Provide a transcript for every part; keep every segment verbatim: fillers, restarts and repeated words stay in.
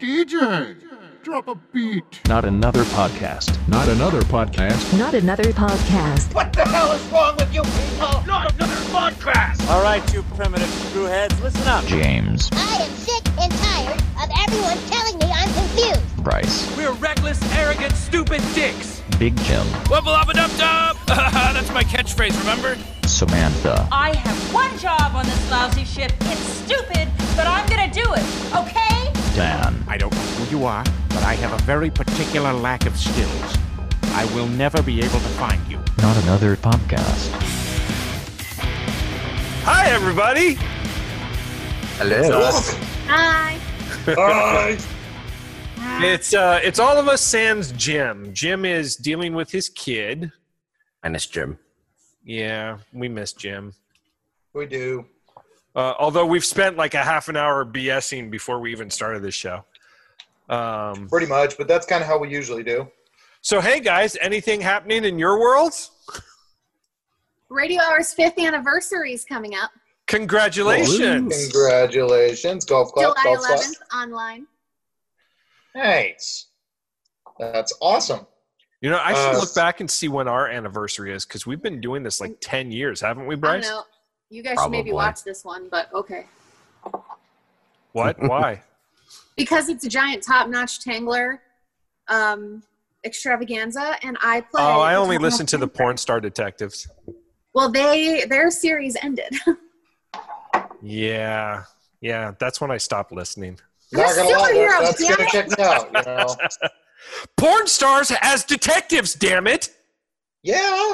D J, drop a beat. Not another podcast. Not another podcast. Not another podcast. What the hell is wrong with you people? Not another podcast! All right, you primitive screwheads, listen up. James. I am sick and tired of everyone telling me I'm confused. Bryce. We're reckless, arrogant, stupid dicks. Big Jim. Wubble up a dub dub. That's my catchphrase, remember? Samantha. I have one job on this lousy ship. It's stupid, but I'm gonna do it, okay? Dan. I don't know who you are, but I have a very particular lack of skills. I will never be able to find you. Not another podcast. Hi, everybody. Hello. Hi. Hi. It's uh, it's all of us sans Jim. Jim is dealing with his kid. I miss Jim. Yeah, we miss Jim. We do. Uh, although we've spent like a half an hour BSing before we even started this show. Um, Pretty much, but that's kind of how we usually do. So, hey guys, anything happening in your worlds? Radio Hour's fifth anniversary is coming up. Congratulations. Congratulations. Golf club. July golf eleventh, club. online. Nice. That's awesome. You know, I should Uh, look back and see when our anniversary is because we've been doing this like ten years, haven't we, I Bryce? don't know. You guys Probably. should maybe watch this one, but okay. What? Why? Because it's a giant top-notch Tangler um, extravaganza, and I play. Oh, I the only top-notch listen to the Tangler. Porn Star Detectives. Well, they their series ended. Yeah. Yeah, that's when I stopped listening. You're Not gonna still lie, a hero, that, that's damn gonna it. check me out. You know? Porn stars as detectives, damn it! Yeah.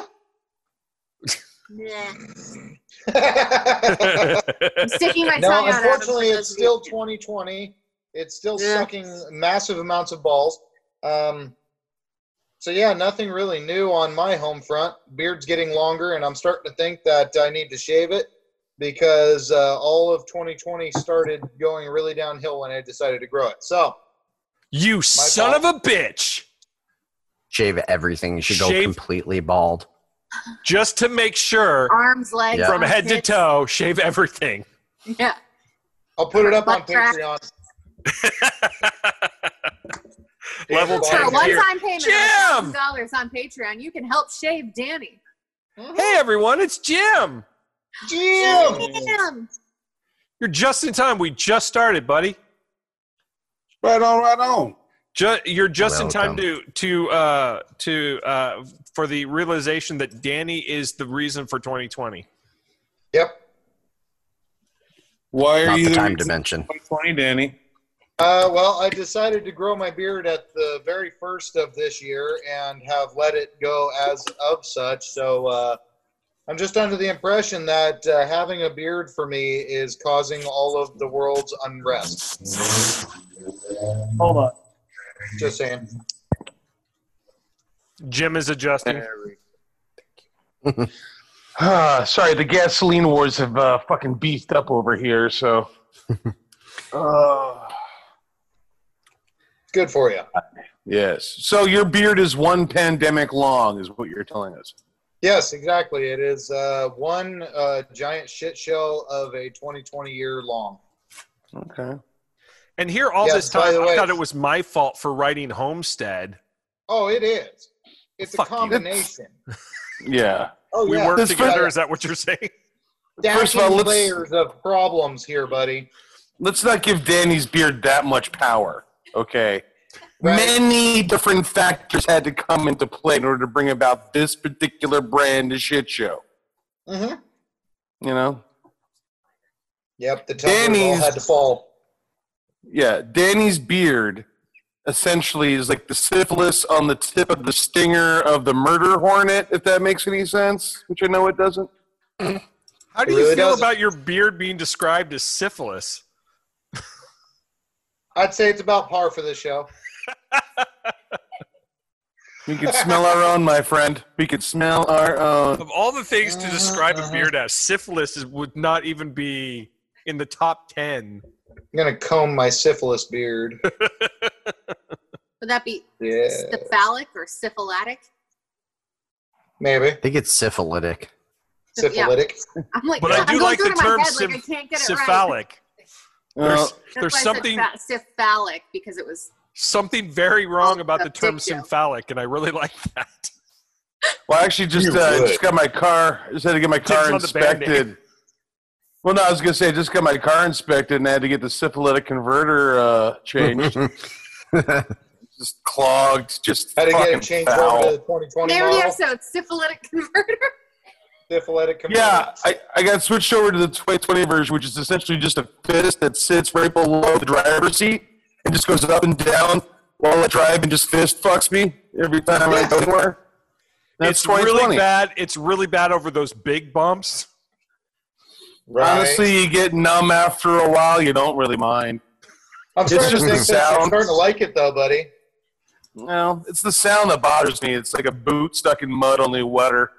Nah. I'm sticking my No, tongue out. unfortunately, Adam, it's still twenty twenty. It's still Yeah. sucking massive amounts of balls. Um, so yeah, nothing really new on my home front. Beard's getting longer, and I'm starting to think that I need to shave it because uh, all of twenty twenty started going really downhill when I decided to grow it. So, You son fault. of a bitch! Shave everything. You should go Shave- completely bald. Just to make sure, arms, legs, Yeah. from head to armpits. toe, shave everything. Yeah. I'll put it up on Butt crack. Patreon. Level For For a ten Jim! tier. one-time payment of Jim! one thousand dollars on Patreon, you can help shave Danny. Hey everyone, it's Jim. Jim! Damn. You're just in time. We just started, buddy. Right on, right on. Ju- you're just in time Welcome. to to uh, to uh, for the realization that Danny is the reason for twenty twenty. Yep. Why are Not you the time the dimension. twenty twenty, Danny? Uh, well, I decided to grow my beard at the very first of this year and have let it go as of such. So uh, I'm just under the impression that uh, having a beard for me is causing all of the world's unrest. Hold on. Just saying. Jim is adjusting. Ah, sorry, the gasoline wars have uh, fucking beefed up over here, so. uh, Good for you. yes. So your beard is one pandemic long, is what you're telling us. Yes, exactly. It is uh, one uh, giant shit show of a twenty twenty year long. Okay. And here all Yes, this by time, the I way- thought it was my fault for writing Homestead. Oh, it is. It's Fuck a you. combination. Yeah. Oh, We yeah. work This together. fun- Is that what you're saying? First of all, Stacking let's- layers of problems here, buddy. Let's not give Danny's beard that much power, okay? Right. Many different factors had to come into play in order to bring about this particular brand of shit show. Mm-hmm. You know? Yep, the tumblers all Danny's- had to fall. Yeah, Danny's beard essentially is like the syphilis on the tip of the stinger of the murder hornet, if that makes any sense, which I know it doesn't. How do It you really feel doesn't. about your beard being described as syphilis? I'd say it's about par for this show. We can smell our own, my friend. We can smell our own. Of all the things to describe a beard as, syphilis is, would not even be in the top ten. I'm going to comb my syphilis beard. Would that be Yeah. syphilitic or syphilitic? Maybe. I think it's syphilitic. Syphilitic. I'm like, But I I'm do going like through the to my term head, like I syph- can't get it right. cephalic. There's, That's there's why something I said fa- syphalic because it was. something very wrong about the term Dictio. symphalic, and I really like that. Well, I actually just uh, just got my car. Just had to get my car Dibs on the Band-Aid. inspected. Well, no, I was gonna say just got my car inspected and I had to get the syphilitic converter uh, changed. Just clogged. Just Had to get fucking it changed foul. over to the twenty twenty There we model. are. So it's syphilitic converter. Syphilitic converter. Yeah, I, I got switched over to the twenty twenty version, which is essentially just a fist that sits right below the driver's seat and just goes up and down while I drive and just fist fucks me every time I go anywhere. That's It's twenty twenty. really bad. It's really bad over those big bumps. Right. Honestly, you get numb after a while. You don't really mind. I'm It's starting just to the think that I'm sound. starting to like it though, buddy. No, it's the sound that bothers me. It's like a boot stuck in mud, only wetter.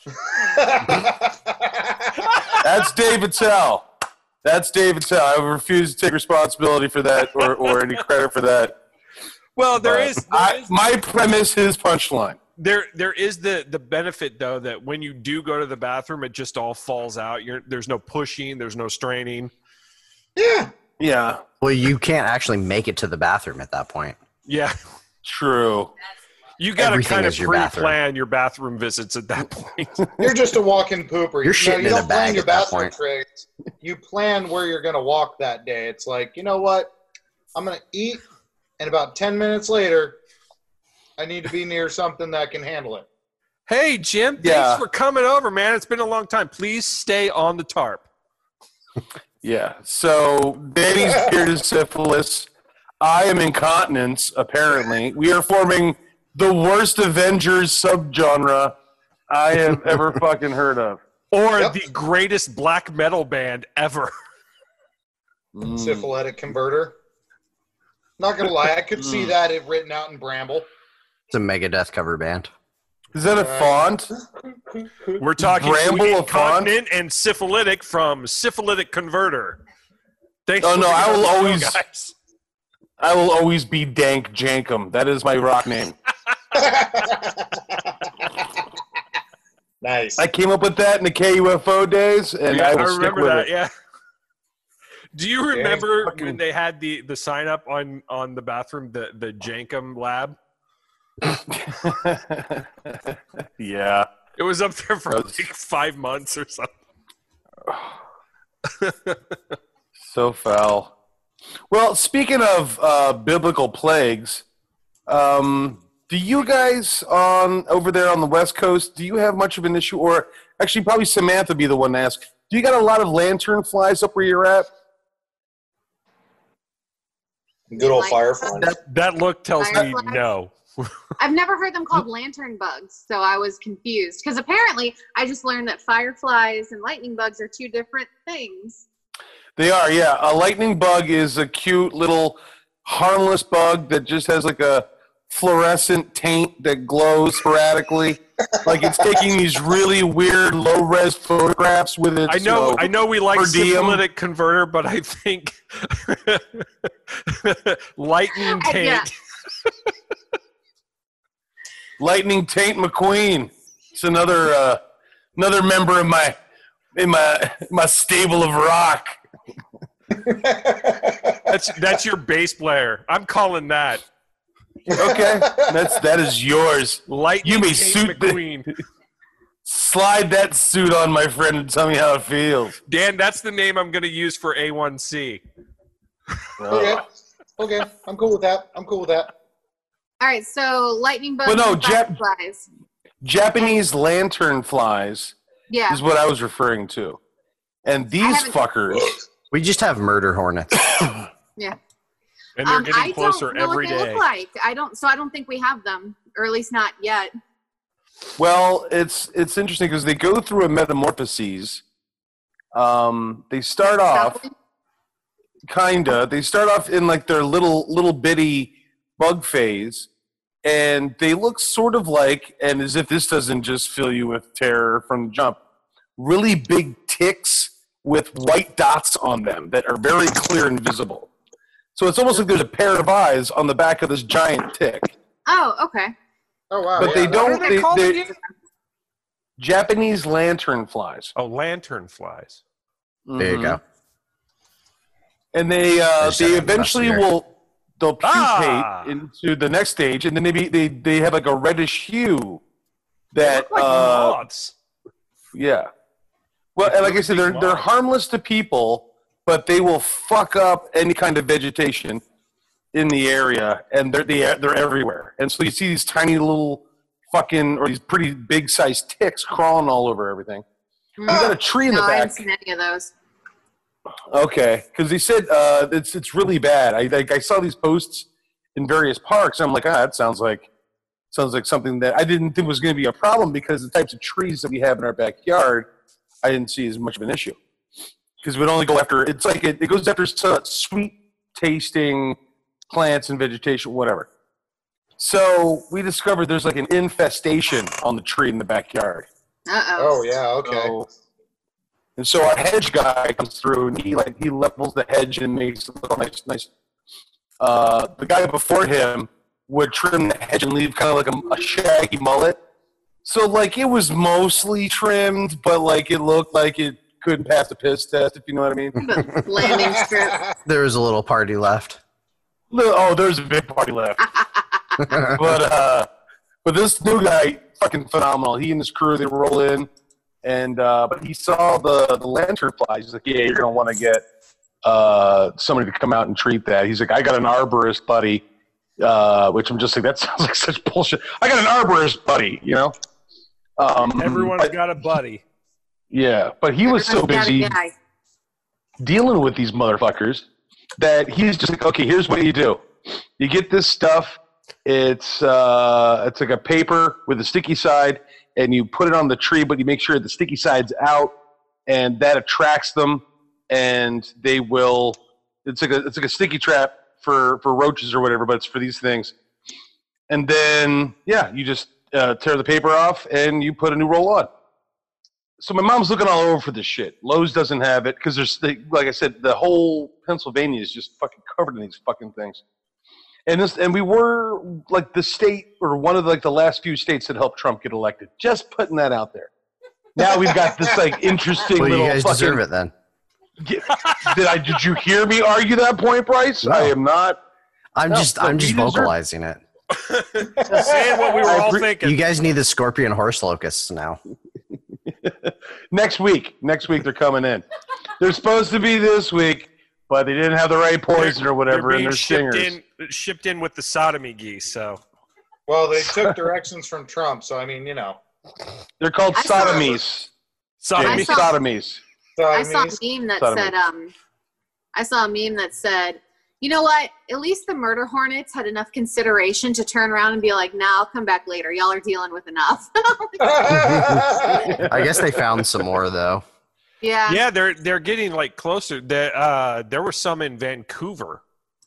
That's Dave Attell. That's Dave Attell. I refuse to take responsibility for that or, or any credit for that. Well, there But is, there I, is my premise, his punchline. there there is the the benefit though that when you do go to the bathroom, it just all falls out. You're there's no pushing, there's no straining. Yeah. Yeah, Well, you can't actually make it to the bathroom at that point. Yeah, true. you got to Everything kind of is your bathroom. pre-plan your bathroom visits at that point. You're just a walking pooper. You're you know, shitting you in a don't plan bag your at that bathroom point. tricks. You plan where you're going to walk that day. It's like, you know what? I'm going to eat, and about ten minutes later, I need to be near something that can handle it. Hey, Jim, thanks Yeah. for coming over, man. It's been a long time. Please stay on the tarp. Yeah. So Danny's beard is syphilis. I am incontinence. Apparently, we are forming the worst Avengers subgenre I have ever fucking heard of. Or Yep. the greatest black metal band ever. Mm. Syphilitic converter. Not going to lie, I could see that it written out in Bramble. It's a Megadeth cover band. Is that a font? We're talking Bramble to of font? incontinent and syphilitic from Syphilitic Converter. Thanks Oh, for no, being I on will the show, always- guys. I will always be Dank Jankum. That is my rock name. Nice. I came up with that in the K U F O days, and Yeah, I I will stick remember with that. it. Yeah. Do you remember fucking- when they had the, the sign up on, on the bathroom, the, the Jankum lab? Yeah. It was up there for That's- like five months or something. So foul. Well, speaking of uh, biblical plagues, um, do you guys on over there on the West Coast, do you have much of an issue? Or actually, probably Samantha would be the one to ask. Do you got a lot of lantern flies up where you're at? Good old Like- fireflies. That, that look tells me Fireflies? no. I've never heard them called lantern bugs, so I was confused. Because apparently, I just learned that fireflies and lightning bugs are two different things. They are, yeah. A lightning bug is a cute little harmless bug that just has like a fluorescent taint that glows sporadically. Like it's taking these really weird low-res photographs with its I know, you I know we like per diem. syphilitic converter, but I think lightning Uh, yeah. taint. Lightning Taint McQueen. It's another uh, another member of my in my my stable of rock. That's that's your bass player. I'm calling that Okay, that's that is yours. lightning You may taint suit the- McQueen. Slide that suit on, my friend, and tell me how it feels. Dan, that's the name I'm going to use for A one C. Okay. Okay. I'm cool with that. I'm cool with that. All right, so lightning bugs Well, no, and Jap- fireflies. Japanese lantern flies Yeah. is what I was referring to, and these haven't- fuckers. We just have murder hornets. Yeah. And they're Um, getting I closer don't know every what they day. look like. I don't. So I don't think we have them, or at least not yet. Well, it's it's interesting because they go through a metamorphoses. Um, they start off kinda. They start off in like their little little bitty bug phase, and they look sort of like, and as if this doesn't just fill you with terror from the jump, really big ticks with white dots on them that are very clear and visible. So it's almost like there's a pair of eyes on the back of this giant tick. Oh, okay. Oh wow. But yeah, they that- don't. What are they They, called they, again? Japanese lantern flies. Oh, lantern flies. There you Mhm. go. and they uh, They should they have eventually messenger. will they'll pupate Ah. into the next stage, and then maybe they they have like a reddish hue that Like uh, moths. yeah. Well, and like I said, they're they're harmless to people, but they will fuck up any kind of vegetation in the area, and they're they, they're everywhere. And so you see these tiny little fucking or these pretty big sized ticks crawling all over everything. You got a tree in no, the I back. haven't seen any of those. Okay, because they said uh, it's it's really bad. I like I saw these posts in various parks, and I'm like, ah, that sounds like sounds like something that I didn't think was going to be a problem because the types of trees that we have in our backyard, I didn't see as much of an issue because we'd only go after it's like it, it goes after so- sweet tasting plants and vegetation, whatever. So we discovered there's like an infestation on the tree in the backyard. Uh Oh yeah, okay. So, and so our hedge guy comes through and he like he levels the hedge and makes it look nice, nice. Uh, the guy before him would trim the hedge and leave kind of like a, a shaggy mullet. So like it was mostly trimmed, but like it looked like it couldn't pass the piss test, if you know what I mean. Landing strip. There was a little party left. Oh, there's a big party left. but uh, but this new guy, fucking phenomenal. He and his crew, they roll in. And uh, but he saw the, the lantern flies. He's like, yeah, you're gonna want to get uh, somebody to come out and treat that. He's like, I got an arborist buddy, uh, which I'm just like, that sounds like such bullshit. I got an arborist buddy, you know. Um, Everyone's but, got a buddy. Yeah, but he was so Everyone's got a busy guy. dealing with these motherfuckers that he's just like, okay, here's what you do. You get this stuff. It's uh, it's like a paper with a sticky side. And you put it on the tree, but you make sure the sticky side's out, and that attracts them, and they will. It's like a it's like a sticky trap for, for roaches or whatever, but it's for these things. And then yeah, you just uh, tear the paper off and you put a new roll on. So my mom's looking all over for this shit. Lowe's doesn't have it because there's they, like I said, the whole Pennsylvania is just fucking covered in these fucking things. And this, and we were like the state or one of the, like the last few states that helped Trump get elected. Just putting that out there. Now we've got this like interesting. Well, you little guys fucking, deserve it then. Did I? Did you hear me argue that point, Bryce? No. I am not. I'm No, just no, I'm just you deserve- vocalizing it. Just saying what we were all thinking. You guys need the scorpion horse locusts now. Next week. Next week they're coming in. They're supposed to be this week, but they didn't have the right poison or whatever, They're and being they're shipped stingers. in, shipped in with the sodomy geese. So Well, they took directions from Trump, so I mean, you know. They're called I saw- sodomies. sodomy. James, I saw- sodomies. I saw Sodomies. a meme that Sodomy. said, um, I saw a meme that said, you know what? At least the murder hornets had enough consideration to turn around and be like, nah, I'll come back later. Y'all are dealing with enough. I guess they found some more though. yeah. Yeah, they're they're getting like closer. There, uh, there were some in Vancouver,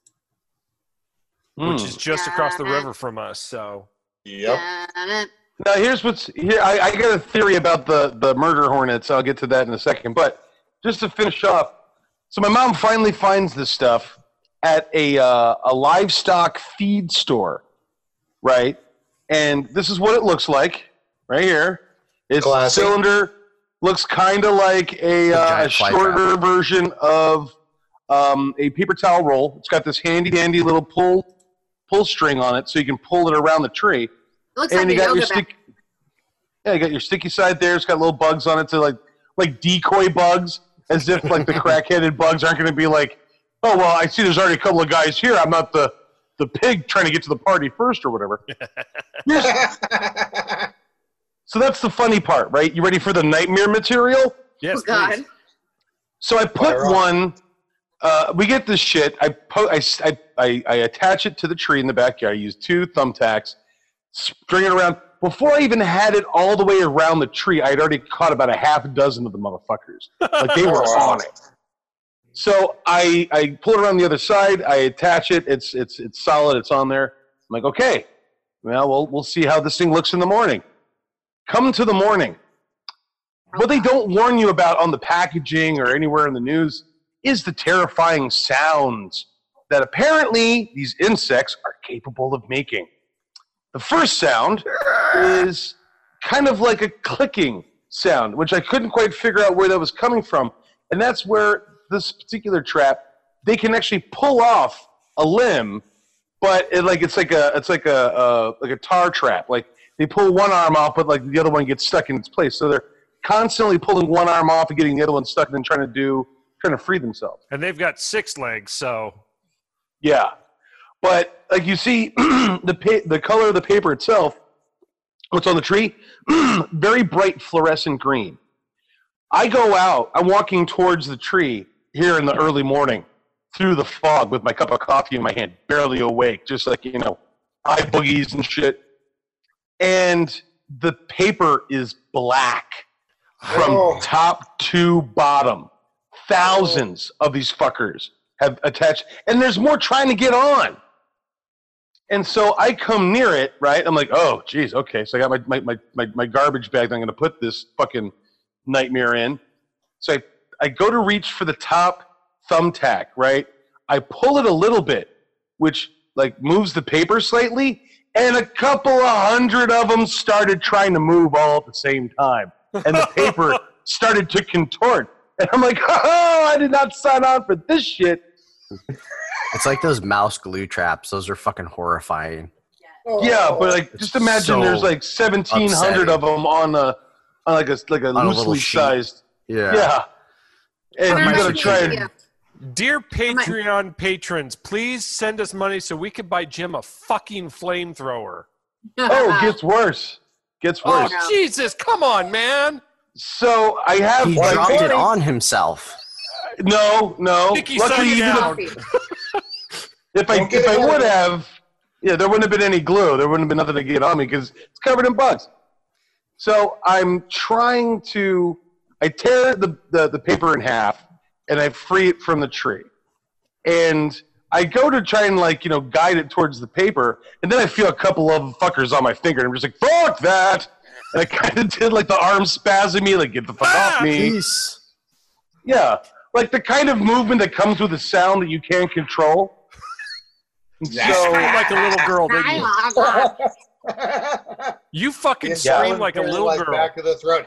which Hmm. is just across the Yeah. river from us. So Yep. Yeah. Now here's what's here. I, I got a theory about the the murder hornets. I'll get to that in a second. But just to finish off, so my mom finally finds this stuff at a uh, a livestock feed store, right? And this is what it looks like right here. It's Classy. a cylinder. Looks kind of like a, A uh, a giant fly shorter trap. version of um, a paper towel roll. It's got this handy dandy little pull pull string on it, so you can pull it around the tree. It looks And like you a got your yoga bag. stick. Yeah, you got your sticky side there. It's got little bugs on it to like like decoy bugs, as if like the crack-headed bugs aren't going to be like, oh well, I see there's already a couple of guys here. I'm not the the pig trying to get to the party first or whatever. Here's- so that's the funny part, right? You ready for the nightmare material? yes, Oh, God. please. So I put Fire on. one. Uh, we get this shit. I, po- I, I, I, I attach it to the tree in the backyard. I use two thumbtacks, string it around. Before I even had it all the way around the tree, I had already caught about a half dozen of the motherfuckers. Like they were on it. So I, I pull it around the other side. I attach it. It's, it's, it's solid. It's on there. I'm like, okay, well, we'll, we'll see how this thing looks in the morning. Come to the morning. What they don't warn you about on the packaging or anywhere in the news is the terrifying sounds that apparently these insects are capable of making. The first sound is kind of like a clicking sound, which I couldn't quite figure out where that was coming from. And that's where this particular trap they can actually pull off a limb, but it, like it's like a it's like a uh, like a tar trap. Like they pull one arm off, but like the other one gets stuck in its place. So they're constantly pulling one arm off and getting the other one stuck, and then trying to do trying to free themselves. And they've got six legs, so yeah. But like you see, the pa- the color of the paper itself, what's on the tree, very bright fluorescent green. I go out. I'm walking towards the tree here in the early morning through the fog with my cup of coffee in my hand, barely awake, just like, you know, eye boogies and shit. And the paper is black from oh. top to bottom. Thousands oh. of these fuckers have attached, and there's more trying to get on. And so I come near it, right? I'm like, oh, geez, okay. So I got my my my, my, my garbage bag that I'm going to put this fucking nightmare in. So I, I go to reach for the top thumbtack, right? I pull it a little bit, which like moves the paper slightly, and a couple of hundred of them started trying to move all at the same time. And the paper started to contort. And I'm like, oh, I did not sign on for this shit. It's like those mouse glue traps. Those are fucking horrifying. Yeah, but like, just imagine so there's like seventeen hundred of them on a on like a like a on loosely a sized. Yeah. Yeah. And you gotta try and. Dear Patreon patrons, please send us money so we can buy Jim a fucking flamethrower. Oh, it gets worse. Gets worse. Oh, Jesus, come on, man. So I have. He like, dropped it on himself. No, no. Nicky, Luckily, down. if I if I would have, yeah, there wouldn't have been any glue. There wouldn't have been nothing to get on me because it's covered in bugs. So I'm trying to. I tear the, the, the paper in half and I free it from the tree. And I go to try and, like, you know, guide it towards the paper, and then I feel a couple of fuckers on my finger, and I'm just like, fuck that! And I kind of did, like, the arm spasm me, like, get the fuck ah, off me. Geez. Yeah. Like the kind of movement that comes with a sound that you can't control. You so, scream like a little girl, didn't you? You fucking scream like a little like girl. Back of the throat.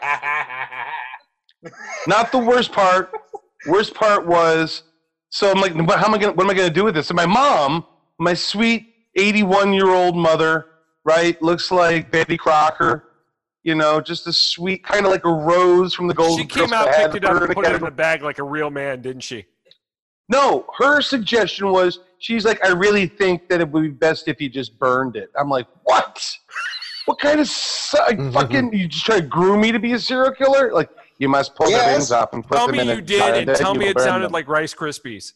Not the worst part. Worst part was, so I'm like, how am I gonna, what am I going to do with this? And my mom, my sweet eighty-one-year-old mother, right, looks like Betty Crocker, you know, just a sweet, kind of like a rose from the Golden She came out, picked it up, and put it in the bag like a real man, didn't she? No, her suggestion was, she's like, I really think that it would be best if you just burned it. I'm like, what? What kind of su- fucking, you just try to groom me to be a serial killer? Like, you must pull yes. the rings up and put tell them in in a a Tell me you did, and tell me it sounded them. like Rice Krispies.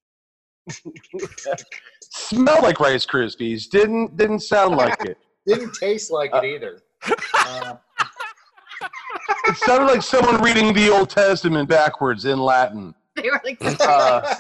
Smelled like Rice Krispies. Didn't didn't sound like it. Didn't taste like uh, it either. Uh, it sounded like someone reading the Old Testament backwards in Latin. They were like, uh,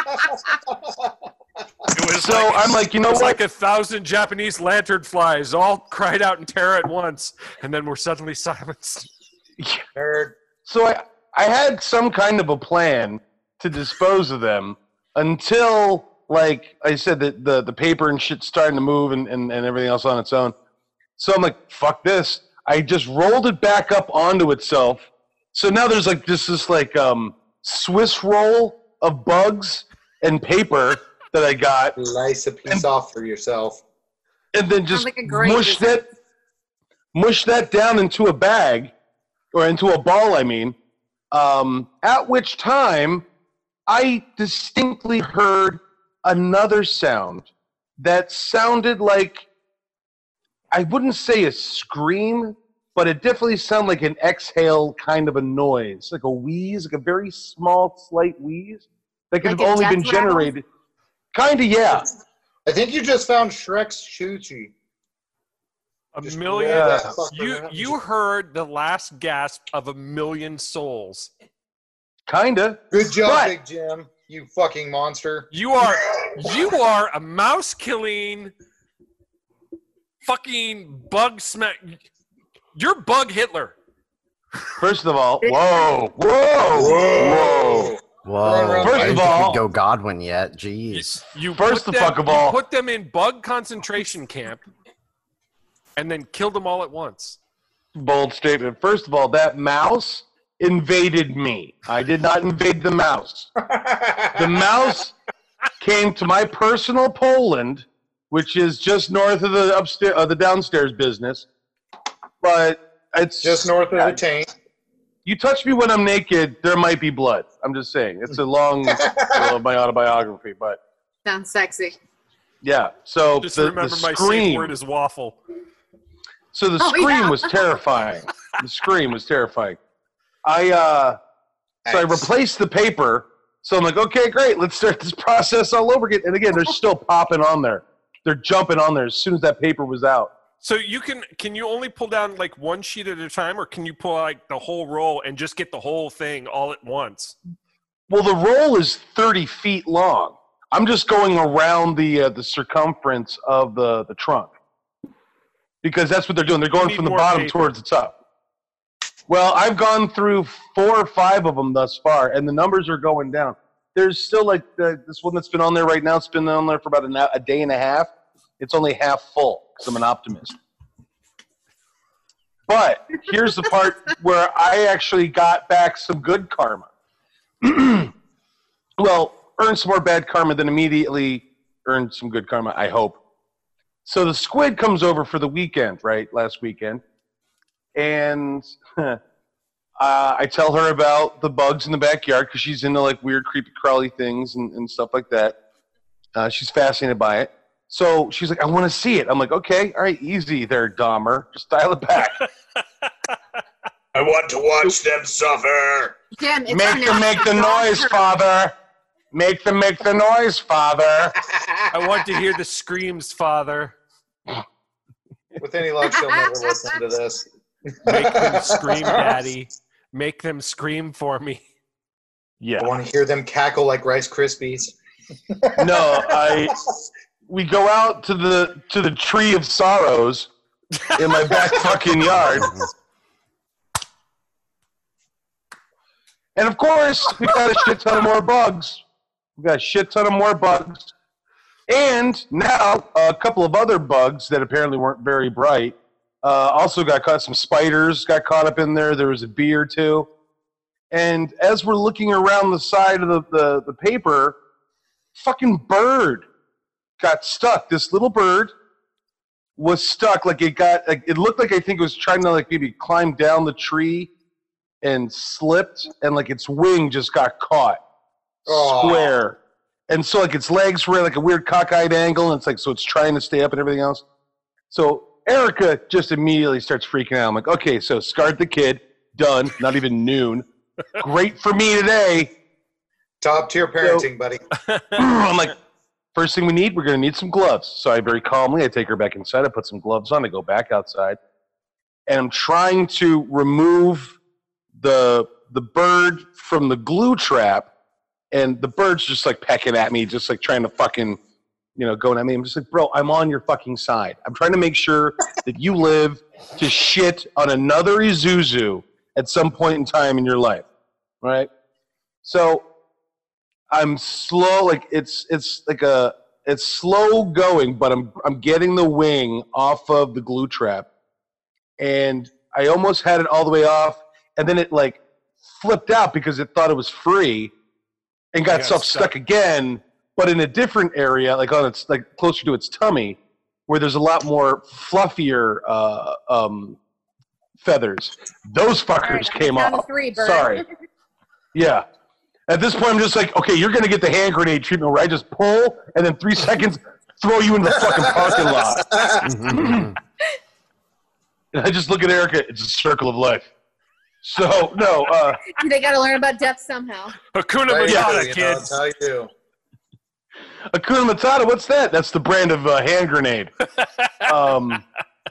it was so like, I'm like, you know it was what? like a thousand Japanese lanternflies all cried out in terror at once, and then were suddenly silenced. Nerd. So I, I had some kind of a plan to dispose of them until, like I said, that the, the paper and shit's starting to move and, and, and everything else on its own. So I'm like, fuck this. I just rolled it back up onto itself. So now there's like just this like um, Swiss roll of bugs and paper that I got. Slice a piece and, off for yourself. And then just like mush that, mush that down into a bag. Or into a ball, I mean, um, at which time I distinctly heard another sound that sounded like, I wouldn't say a scream, but it definitely sounded like an exhale kind of a noise, like a wheeze, like a very small, slight wheeze that could like have only been generated. Kind of, yeah. I think you just found Shrek's Choo-Choo. A Just million. Yeah. You you heard the last gasp of a million souls. Kinda. Good job, but, Big Jim. You fucking monster. You are you are a mouse killing, fucking bug smack. You're Bug Hitler. First of all, whoa, whoa, whoa. Whoa. First I of didn't all, go Godwin yet. Jeez. You first put the them, fuck of all, you put them in bug concentration camp. And then killed them all at once. Bold statement. First of all, that mouse invaded me. I did not invade the mouse. The mouse came to my personal Poland, which is just north of the upstairs, uh, the downstairs business. But it's just north of yeah, the taint. You touch me when I'm naked, there might be blood. I'm just saying. It's a long uh, my autobiography, but sounds sexy. Yeah. So just the, remember the my scream, safe word is waffle. So the Oh, scream yeah. was terrifying. The scream was terrifying. I uh, so I replaced the paper. So I'm like, okay, great. Let's start this process all over again. And again, they're still popping on there. They're jumping on there as soon as that paper was out. So you can can you only pull down like one sheet at a time, or can you pull like the whole roll and just get the whole thing all at once? Well, the roll is thirty feet long. I'm just going around the uh, the circumference of the, the trunk. Because that's what they're doing. They're going from the bottom paper. towards the top. Well, I've gone through four or five of them thus far, and the numbers are going down. There's still like the, this one that's been on there right now. It's been on there for about a, a day and a half. It's only half full because I'm an optimist. But here's the part where I actually got back some good karma. Well, earned some more bad karma, then immediately earned some good karma, I hope. So the squid comes over for the weekend, right, last weekend. And uh, I tell her about the bugs in the backyard because she's into, like, weird, creepy, crawly things and, and stuff like that. Uh, she's fascinated by it. So she's like, I want to see it. I'm like, okay, all right, easy there, Dahmer. Just dial it back. I want to watch them suffer. Jim, it's Make them make the noise, Father. Make them make the noise, Father. I want to hear the screams, Father. With any luck, she'll never listen to this. Make them scream, Daddy. Make them scream for me. Yeah. I want to hear them cackle like Rice Krispies. No, I. We go out to the to the tree of sorrows in my back fucking yard. And of course, we got a shit ton of more bugs. We got a shit ton of more bugs. And now a couple of other bugs that apparently weren't very bright uh, also got caught. Some spiders got caught up in there. There was a bee or two. And as we're looking around the side of the, the, the paper, fucking bird got stuck. This little bird was stuck. Like it got, like it looked like I think it was trying to like maybe climb down the tree and slipped, and like its wing just got caught Aww. square. And so like its legs were at like a weird cockeyed angle, and it's like so it's trying to stay up and everything else. So Erica just immediately starts freaking out. I'm like, okay, so scarred the kid, done. Not even noon. Great for me today. Top tier parenting, so, buddy. I'm like, first thing we need, we're going to need some gloves. So I very calmly, I take her back inside. I put some gloves on. I go back outside. And I'm trying to remove the the bird from the glue trap. And the bird's just like pecking at me, just like trying to fucking, you know, going at me. I'm just like, bro, I'm on your fucking side. I'm trying to make sure that you live to shit on another Isuzu at some point in time in your life. Right? So I'm slow, like it's it's like a it's slow going, but I'm I'm getting the wing off of the glue trap, and I almost had it all the way off, and then it like flipped out because it thought it was free, and got itself stuck. stuck again, but in a different area, like on its like closer to its tummy, where there's a lot more fluffier uh, um, feathers. Those fuckers right, came off. Three, Sorry. Yeah. At this point, I'm just like, okay, you're going to get the hand grenade treatment where I just pull and then three seconds throw you into the fucking parking lot. And I just look at Erica. It's a circle of life. So, no. Uh, they got to learn about death somehow. Hakuna right, Matata, you kids. Know, how you do. Hakuna Matata, what's that? That's the brand of uh, hand grenade. um,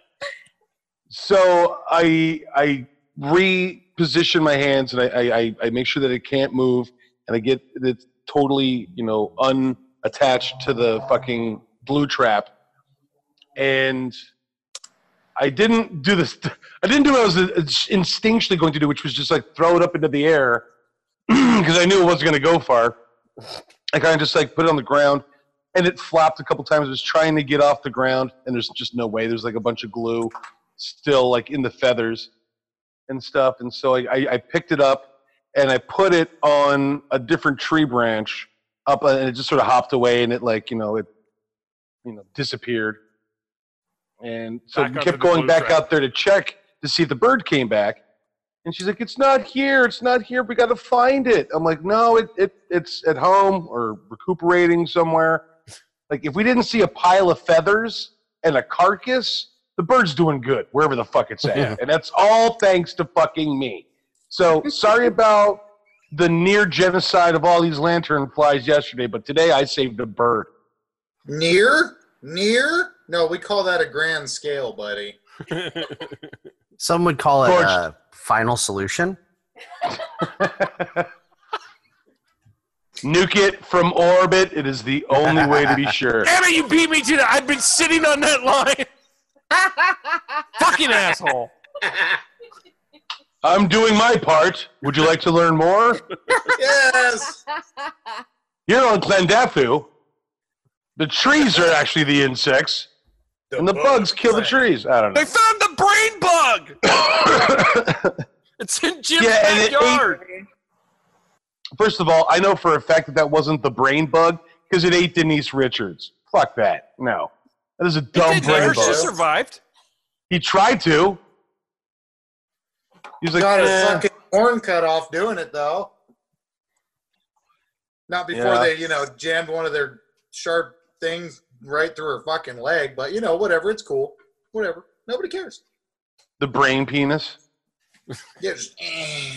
so I I reposition my hands and I, I, I make sure that it can't move. And I get it totally, you know, unattached to the fucking glue trap. And I didn't do this. I didn't do what I was instinctually going to do, which was just like throw it up into the air because I knew it wasn't going to go far. I kind of just like put it on the ground, and it flopped a couple times. I was trying to get off the ground, and there's just no way. There's like a bunch of glue still like in the feathers and stuff. And so I, I, I picked it up. And I put it on a different tree branch up and it just sort of hopped away and it like, you know, it, you know, disappeared. And so Back we under kept the going blue back trap. out there to check to see if the bird came back. And she's like, it's not here. It's not here. We got to find it. I'm like, no, it, it it's at home or recuperating somewhere. Like, if we didn't see a pile of feathers and a carcass, the bird's doing good wherever the fuck it's at. And that's all thanks to fucking me. So sorry about the near genocide of all these lantern flies yesterday, but today I saved a bird. Near? Near? No, we call that a grand scale, buddy. Some would call it George. a final solution. Nuke it from orbit. It is the only way to be sure. Damn it, you beat me to that. I've been sitting on that line. Fucking asshole. I'm doing my part. Would you like to learn more? Yes. You're on Clendathu. The trees are actually the insects, and the bugs kill the trees. I don't know. They found the brain bug. It's in Jim's Yeah, and it backyard. First of all, I know for a fact that that wasn't the brain bug because it ate Denise Richards. Fuck that. No. That is a dumb It did brain her. She bug. survived. He tried to. He's like, Got his eh. fucking horn cut off doing it, though. Not before Yeah. they, you know, jammed one of their sharp things right through her fucking leg. But, you know, whatever. It's cool. Whatever. Nobody cares. The brain penis. Yeah, just, eh.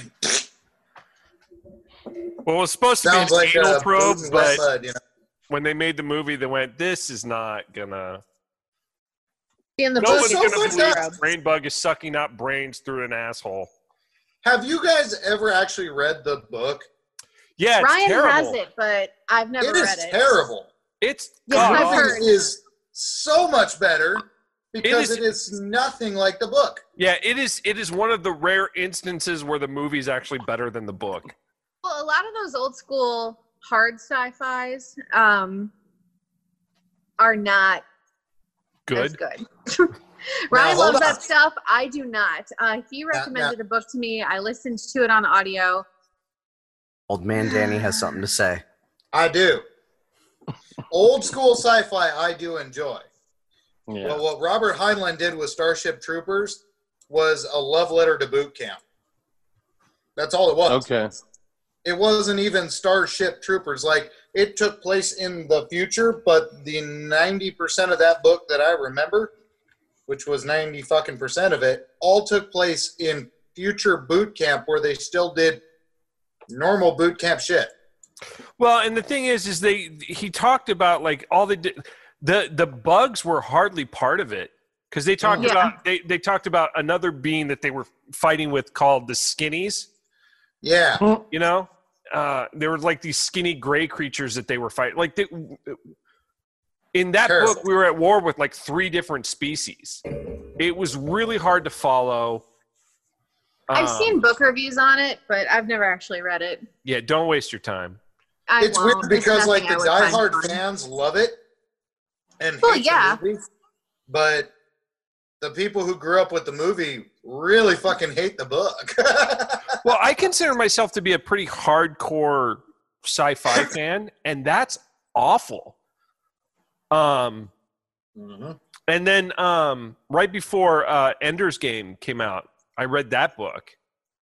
Well, it was supposed to Sounds be an like anal uh, probe, Putin's wet but mud, you know. when they made the movie, they went, "This is not gonna." In the Nobody's book, gonna it's believe zero. a brain bug is sucking out brains through an asshole. Have you guys ever actually read the book? Yeah, it's Ryan terrible. has it, but I've never It read is it. terrible. It's Yeah, god I've awful. heard. It is so much better because is- it is nothing like the book. Yeah, it is. It is one of the rare instances where the movie is actually better than the book. Well, a lot of those old school hard sci-fis um, are not as Good. good. Ryan hold loves on. that stuff. I do not. Uh, he recommended a book to me. I listened to it on audio. Old man Danny has something to say. I do. Old school sci-fi I do enjoy. Yeah. But what Robert Heinlein did with Starship Troopers was a love letter to boot camp. That's all it was. Okay. It wasn't even Starship Troopers. Like, it took place in the future, but the ninety percent of that book that I remember, which was ninety fucking percent of it, all took place in future boot camp where they still did normal boot camp shit. Well, and the thing is, is they he talked about like all they did. The the bugs were hardly part of it because they talked Yeah. about they they talked about another being that they were fighting with called the Skinnies. Yeah. You know, uh, there were like these skinny gray creatures that they were fighting. Like they, in that Terrible. book, we were at war with like three different species. It was really hard to follow. I've Um, seen book reviews on it, but I've never actually read it. Yeah, don't waste your time. I It's won't. weird because, It's like, nothing the I would find diehard fun. fans love it and Well, hate yeah. the movie, but the people who grew up with the movie really fucking hate the book. Well, I consider myself to be a pretty hardcore sci-fi fan, and that's awful. Um, Mhm. and then um, right before uh, Ender's Game came out, I read that book,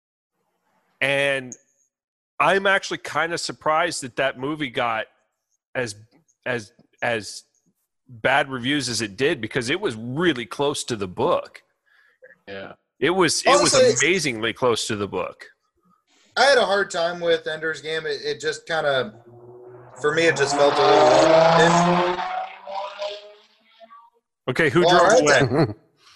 and I'm actually kind of surprised that that movie got as as as bad reviews as it did because it was really close to the book. Yeah. It was it Honestly, was amazingly close to the book. I had a hard time with Ender's Game. It, it just kind of, for me, it just felt a little long. Okay, who Well, drove all away? right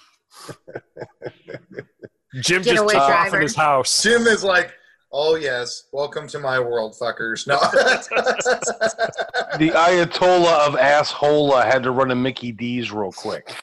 Jim just Getaway took off driver. in his house. Jim is like, oh, yes, welcome to my world, fuckers. No. The Ayatollah of Asshola had to run a Mickey D's real quick.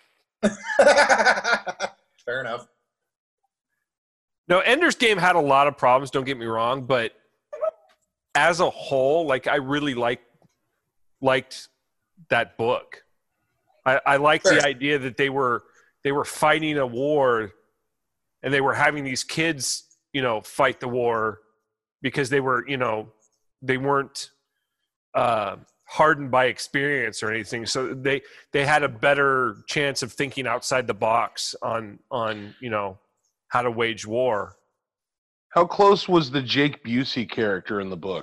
Fair enough. No, Ender's Game had a lot of problems, don't get me wrong, but as a whole, like I really like liked that book. I, I liked Sure. the idea that they were they were fighting a war and they were having these kids, you know, fight the war because they were, you know, they weren't uh, hardened by experience or anything, so they they had a better chance of thinking outside the box on on you know how to wage war. How close was the Jake Busey character in the book?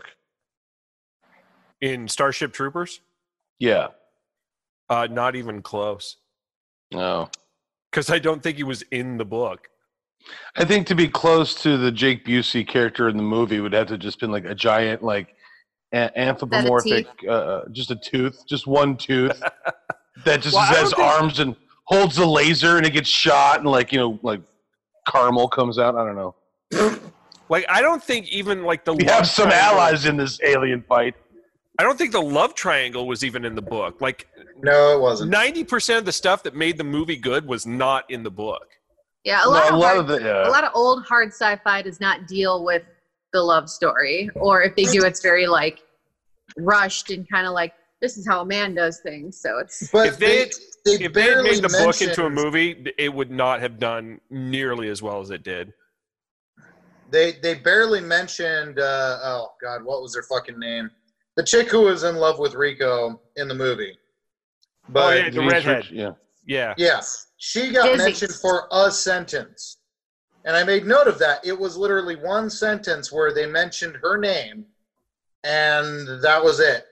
In Starship Troopers? Yeah. Uh, not even close. No. Because I don't think he was in the book. I think to be close to the Jake Busey character in the movie would have to just been like a giant, like a- anthropomorphic, uh, just a tooth, just one tooth that just Well, I has don't think- arms and holds the laser and it gets shot and like, you know, like caramel comes out. I don't know. Like, I don't think even like the We love have some triangle- allies in this alien fight. I don't think the love triangle was even in the book. Like, no, it wasn't. ninety percent of the stuff that made the movie good was not in the book. Yeah, a No, lot, a of, lot hard, of the- yeah. a lot of old hard sci-fi does not deal with the love story, or if they do, it's very like rushed and kind of like this is how a man does things. So it's But If they, had, they if they had made the book mentioned- into a movie, it would not have done nearly as well as it did. They they barely mentioned. Uh, oh God, what was their fucking name? The chick who was in love with Rico in the movie. But oh, yeah, the Denise redhead. Rich- yeah. Yeah. yeah, she got Dizzy. mentioned for a sentence, and I made note of that. It was literally one sentence where they mentioned her name, and that was it.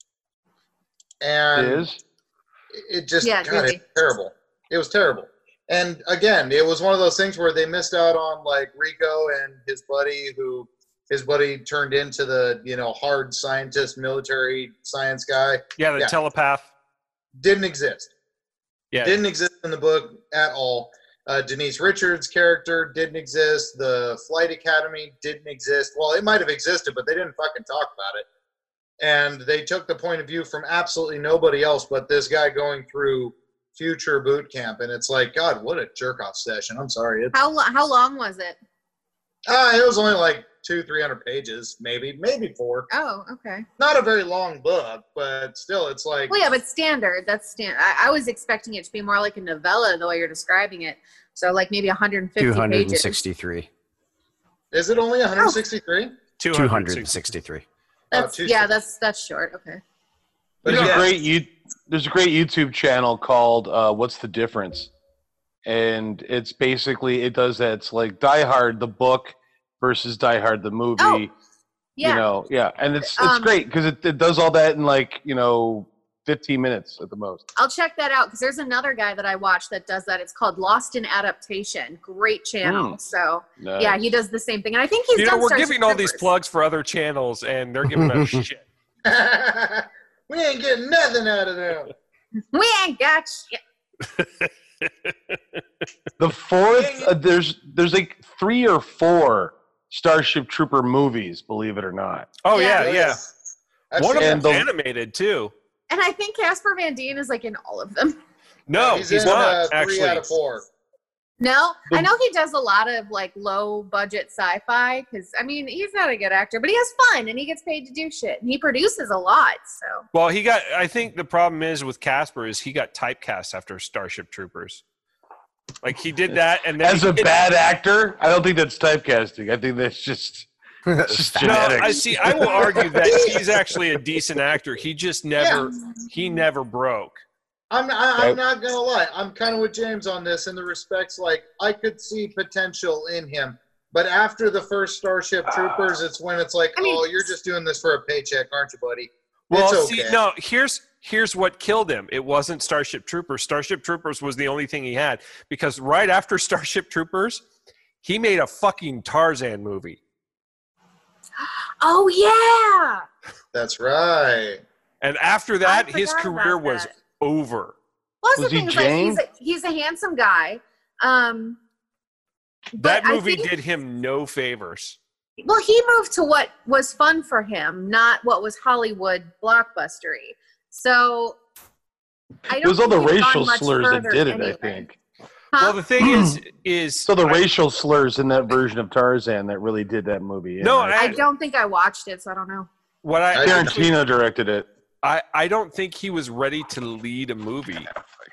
And Is? it just Yeah, God, Dizzy. it's terrible. It was terrible. And again, it was one of those things where they missed out on like Rico and his buddy, who his buddy turned into the you know hard scientist, military science guy. Yeah, the Yeah. telepath. Didn't exist. Yeah. Didn't exist in the book at all. Uh, Denise Richards' character didn't exist. The Flight Academy didn't exist. Well, it might have existed, but they didn't fucking talk about it. And they took the point of view from absolutely nobody else but this guy going through future boot camp. And it's like, God, what a jerk-off session. I'm sorry. It's, how lo- how long was it? uh, it was only like two, three hundred pages, maybe, maybe four. Oh, okay. Not a very long book, but still, it's like, Well, yeah, but standard. That's standard. I, I was expecting it to be more like a novella the way you're describing it. So like maybe one hundred fifty two hundred pages. sixty-three. is it only one hundred sixty-three? two hundred sixty-three. That's Oh, two yeah, sixty. that's that's short. Okay. There's Yeah. a great you, there's a great YouTube channel called uh, What's the Difference? And it's basically it does that. It's like Die Hard the book versus Die Hard the movie. Oh, Yeah. You know, yeah, and it's it's Um, great because it, it does all that in like you know fifteen minutes at the most. I'll check that out because there's another guy that I watch that does that. It's called Lost in Adaptation. Great channel. Mm. So Nice. yeah, he does the same thing, and I think he's You know, done we're Starship giving all these Troopers. plugs for other channels, and they're giving us shit. We ain't getting nothing out of them. We ain't got shit. The fourth, uh, there's there's like three or four Starship Trooper movies, believe it or not. Oh yeah, Yeah. yeah. I've One of seen And them's the- animated too. And I think Casper Van Dien is like in all of them. No, he's, he's, in, not uh, three actually. out of four. No, The- I know he does a lot of like low budget sci-fi because I mean he's not a good actor, but he has fun and he gets paid to do shit and he produces a lot. So Well, he got. I think the problem is with Casper is he got typecast after Starship Troopers. Like he did that, and then As he a did- bad actor, I don't think that's typecasting. I think that's just it's just No, genetics. I see. I will argue that he's actually a decent actor. He just never. He never broke. I'm, I, I'm Right. not gonna lie. I'm kind of with James on this in the respects like I could see potential in him, but after the first Starship Troopers, it's when it's like, I mean- oh, you're just doing this for a paycheck, aren't you, buddy? Well, it's see, okay. no. Here's here's what killed him. It wasn't Starship Troopers. Starship Troopers was the only thing he had because right after Starship Troopers, he made a fucking Tarzan movie. oh yeah, That's right. And after that, his forgot career about was that. over. Well, that's Was the he thing is like Jane? he's a, he's a handsome guy. Um, That but I movie think- did him no favors. Well, he moved to what was fun for him, not what was Hollywood blockbustery. So I don't it was all the think he'd gone racial much slurs that further did it. anyway. I think. Huh? Well, the thing is, is So the I- racial slurs in that version of Tarzan that really did that movie. Yeah, No, I- I don't think I watched it, so I don't know. what I I did Tarantino directed it. I, I don't think he was ready to lead a movie.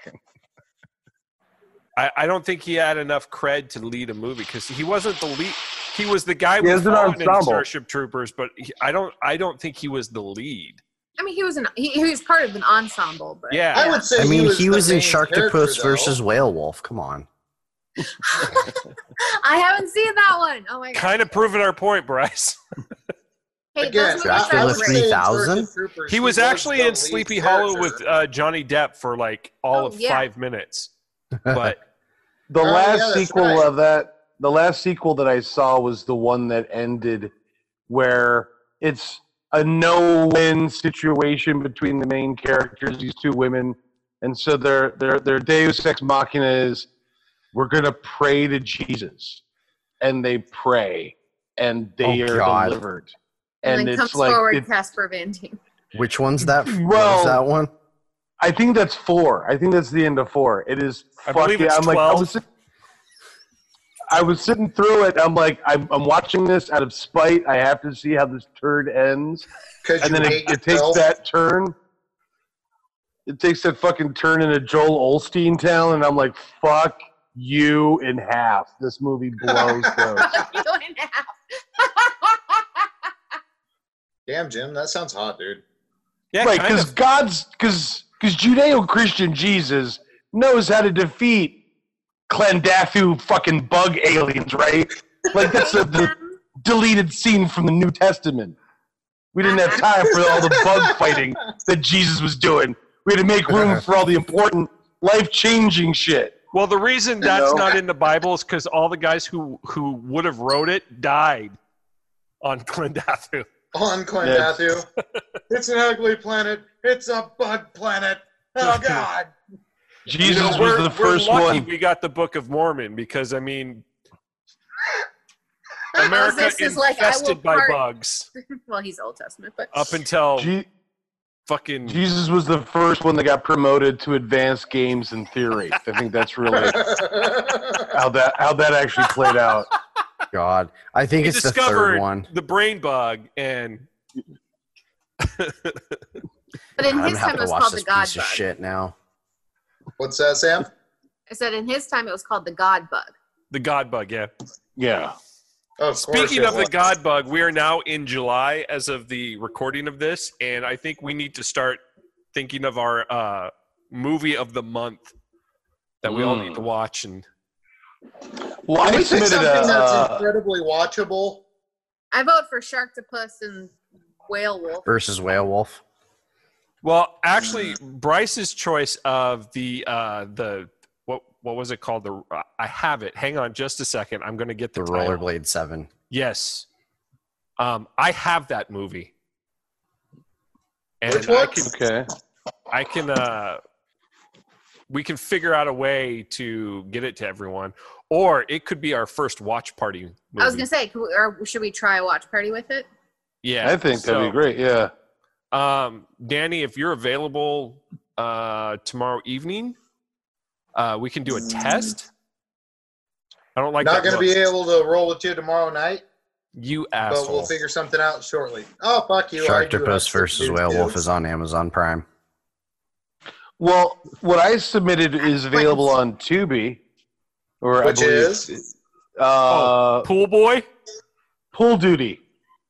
I, I don't think he had enough cred to lead a movie because he wasn't the lead. He was the guy He we has an followed in ensemble. Starship Troopers, but he, I don't I don't think he was the lead. I mean, he was an he, he was part of an ensemble, but Yeah. I would say I mean, he was, he the was in main character, Sharktopus though. versus Whale Wolf. Come on. I haven't seen that one. Oh my god. Kind of proving our point, Bryce. Hey, Again, those movies Dracula are would great. say in three thousand? Starship Troopers, He was the actually in lead Sleepy Hollow character. with uh, Johnny Depp for like all Oh, of yeah. five minutes. But The Oh, yeah, last that's sequel right. of that, the last sequel that I saw was the one that ended where it's a no-win situation between the main characters, these two women, and so their their their Deus Ex Machina is, we're gonna pray to Jesus, and they pray, and they Oh, are God. delivered, And, and, then it's comes like forward it- Casper Van Dien. Which one's that? Well- what is that one? I think that's four. I think that's the end of four. It is I fucking. believe it's I'm like, I twelve. was, sit- I was sitting through it. I'm like, I'm, I'm watching this out of spite. I have to see how this turn ends, 'Cause and you then it, hate it takes yourself. that turn. It takes that fucking turn into Joel Osteen town, and I'm like, fuck you in half. This movie blows. Bro. You and a half. Damn, Jim, that sounds hot, dude. yeah, right, kind because of. God's because because Judeo-Christian Jesus knows how to defeat Clendathu fucking bug aliens, right? Like that's a, the deleted scene from the New Testament. We didn't have time for all the bug fighting that Jesus was doing. We had to make room for all the important, life-changing shit. Well, the reason that's know? not in the Bible is because all the guys who who would have wrote it died on Clendathu. On Clendathu. It's an ugly planet. It's a bug planet. Oh, God. Jesus You know, was we're- the first we're lucky one. we got the Book of Mormon because, I mean, America Moses is like, I will infested by part- bugs Well, he's Old Testament, but up until Je- fucking... Jesus was the first one that got promoted to advanced games and theory. I think that's really how that how that actually played out. God, I think He it's the discovered third one. the brain bug, and but in I'm his gonna have time it to was watch called the this God piece Bug. of shit now. What's that, Sam? I said in his time it was called the God Bug. the God bug, yeah. Yeah. Oh, of course Speaking it of the was. God bug, we are now in July as of the recording of this, and I think we need to start thinking of our uh, movie of the month that we all need to watch. And Well, Can I we pick submitted something a. that's Uh, incredibly watchable? I vote for Sharktopus and Whale Wolf. Versus Whale Wolf. well, actually, Bryce's choice of the uh, the what what was it called? The I have it. Hang on, just a second. I'm going to get the, The title. Rollerblade Seven. Yes, um, I have that movie, and Which I one? can okay. I can uh we can figure out a way to get it to everyone, or it could be our first watch party movie. I was gonna say, could we, or should we try a watch party with it? Yeah, I think that'd be so, great. Yeah. Um, Danny, if you're available uh, tomorrow evening, uh, we can do a test. I don't like Not that going to look. be able to roll with you tomorrow night, You but asshole. we'll figure something out shortly. Oh, fuck you. I do have Sharktopus some versus dudes, Whale Wolf too. is on Amazon Prime. Well, what I submitted is available on Tubi, or Which I believe, is? uh, Pool boy. Pool Duty.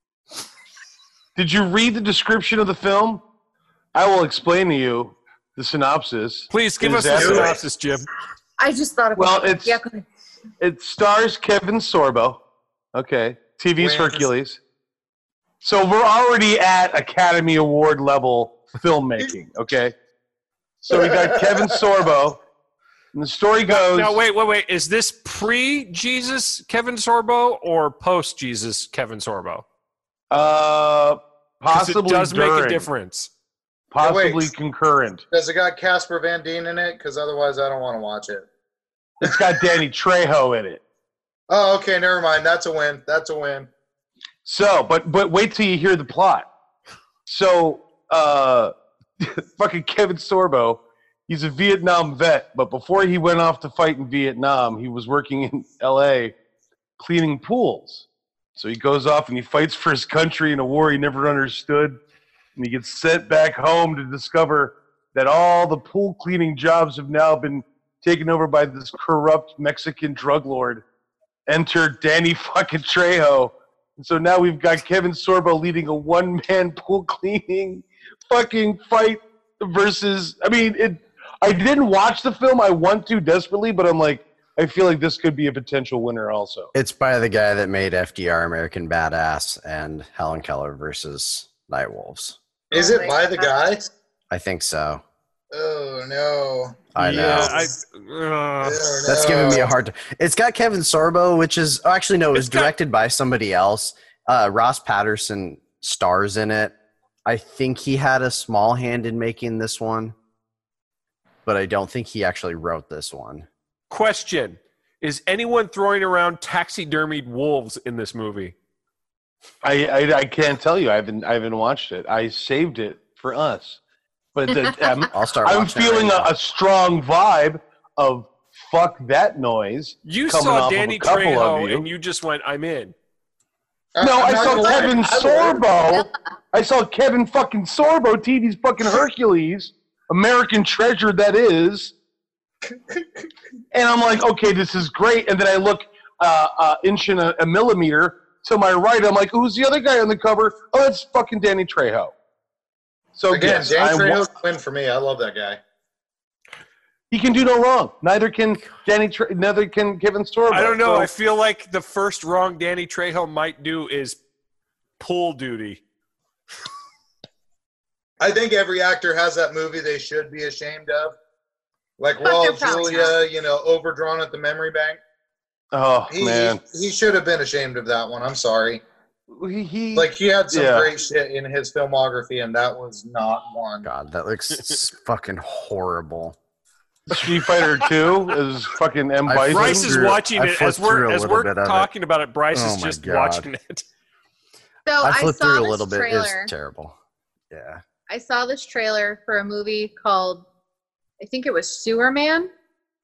Did you read the description of the film? I will explain to you the synopsis. Please give It us is the after- synopsis, Jim. I just thought about Well, it. it's Yeah, go ahead. it stars Kevin Sorbo. Okay, T V's Wins. Hercules. So we're already at Academy Award level filmmaking. Okay, so we got Kevin Sorbo, and the story goes. Now, wait, wait, wait. Is this pre-Jesus Kevin Sorbo or post-Jesus Kevin Sorbo? Uh, 'Cause possibly it does make during, a difference. Possibly Wait. concurrent. Does it got Casper Van Dien in it? Because otherwise I don't want to watch it. It's got Danny Trejo in it. Oh, okay, never mind. That's a win. That's a win. So, but but wait till you hear the plot. So, uh, fucking Kevin Sorbo, he's a Vietnam vet, but before he went off to fight in Vietnam, he was working in L A cleaning pools. So he goes off and he fights for his country in a war he never understood, and he gets sent back home to discover that all the pool cleaning jobs have now been taken over by this corrupt Mexican drug lord. Enter Danny fucking Trejo. And so now we've got Kevin Sorbo leading a one-man pool cleaning fucking fight versus. I mean, it. I didn't watch the film. I want to desperately, but I'm like, I feel like this could be a potential winner also. It's by the guy that made F D R American Badass and Helen Keller versus Nightwolves. Is it by the guy? I think so. Oh no! I know. Yeah, I, uh, That's giving me a hard time. It's got Kevin Sorbo, which is actually no, it was directed by somebody else. Uh, Ross Patterson stars in it. I think he had a small hand in making this one, but I don't think he actually wrote this one. Question: is anyone throwing around taxidermied wolves in this movie? I, I I can't tell you. I haven't I haven't watched it. I saved it for us, but the, um, I'll start. I'm watching feeling it right a, now. a strong vibe of fuck that noise. You coming saw off Danny of a couple Trejo of you. and you just went, "I'm in." No, I'm I not saw gonna lie. Kevin I Sorbo. I saw Kevin fucking Sorbo, T V's fucking Hercules, American treasure that is. And I'm like, okay, this is great. And then I look uh, uh, inch and a, a millimeter to my right. I'm like, who's the other guy on the cover? Oh, that's fucking Danny Trejo. So Again, yes, Danny I Trejo's wa- a win for me. I love that guy. he can do no wrong. Neither can Danny. Tre- neither can Kevin Sorbo. I don't know. So- I feel like the first wrong Danny Trejo might do is pool duty. I think every actor has that movie they should be ashamed of. Like But Raul they're probably Julia, you know, overdrawn at the memory bank. oh He, man, he, he should have been ashamed of that one. I'm sorry. he, he Like he had some yeah. great shit in his filmography, and that was not one. God, that looks s- fucking horrible. Street Fighter Two is fucking M. I Bison. Bryce is through- watching I it flipped as we're through a as little we're bit of it. talking about it. Bryce Oh is my just God. watching it. So I I, flipped saw through a this little bit. trailer. It's terrible. Yeah. I saw this trailer for a movie called, I think it was Sewer Man.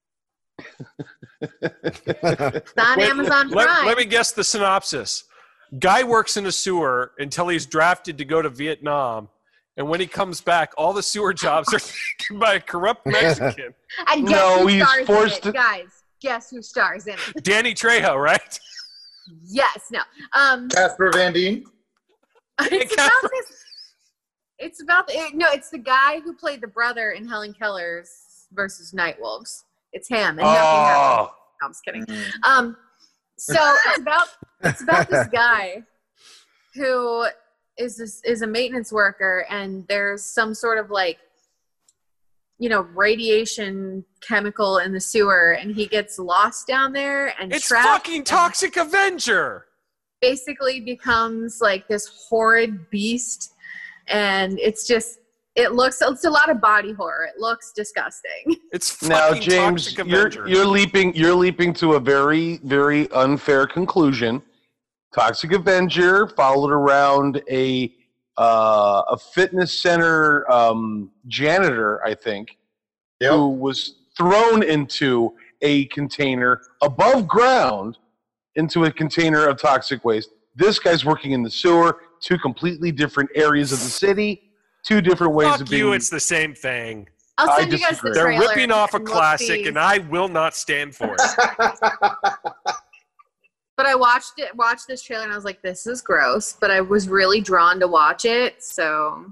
It's on Wait, Amazon let, Prime. let me guess the synopsis. Guy works in a sewer until he's drafted to go to Vietnam, and when he comes back, all the sewer jobs are taken by a corrupt Mexican. and guess No, who he's stars forced in it, to- guys? Guess who stars in it? Danny Trejo, right? Yes, no. Um, Casper Van Dien. it's about this. It's about it, no. It's the guy who played the brother in Helen Keller's versus Nightwolves. It's him, and nothing happens. Oh, No, I'm just kidding. Um, so it's about it's about this guy who is this, is a maintenance worker, and there's some sort of like, you know, radiation chemical in the sewer, and he gets lost down there and It's trapped fucking and Toxic Avenger. basically becomes like this horrid beast, and it's just it looks it's a lot of body horror. It looks disgusting. It's fucking now James, Toxic you're Avenger. you're leaping you're leaping to a very very unfair conclusion. Toxic Avenger followed around a uh, a fitness center um, janitor, I think, Yep. who was thrown into a container above ground into a container of toxic waste. This guy's working in the sewer, two completely different areas of the city, two different ways Fuck of being. you, it's the same thing. I'll I send you guys the disagree. They're trailer. ripping off a and we'll classic, see. and I will not stand for it. But I watched it, watched this trailer, and I was like, "This is gross." But I was really drawn to watch it, so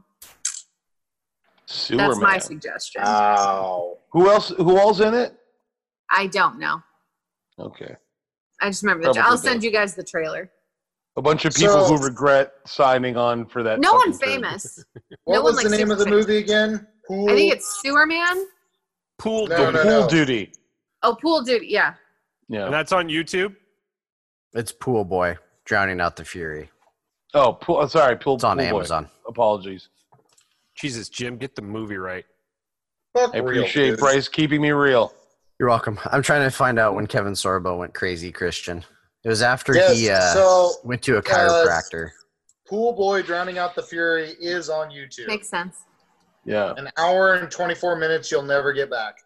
Sewer that's my Man. suggestion. Ow. Who else? Who all's in it? I don't know. Okay, I just remember. The tra- Probably I'll send don't. you guys the trailer. a bunch of people So- who regret signing on for that. No one fucking thing. famous. What No was one, the like, name of the super movie again? Pool. I think it's Sewer Man. Pool No, Duty. no, Pool no. duty. Oh, Pool Duty. Yeah. Yeah. And that's on YouTube? It's Pool Boy, Drowning Out the Fury. Oh, pool, oh, sorry, pool. It's on Pool Boy. Amazon. Apologies. Jesus, Jim, get the movie right. Fuck I real, appreciate dude. Bryce keeping me real. You're welcome. I'm trying to find out when Kevin Sorbo went crazy Christian. It was after Yes, he uh, so, went to a uh, chiropractor. Pool Boy Drowning Out the Fury is on YouTube. Makes sense. Yeah. An hour and twenty-four minutes you'll never get back.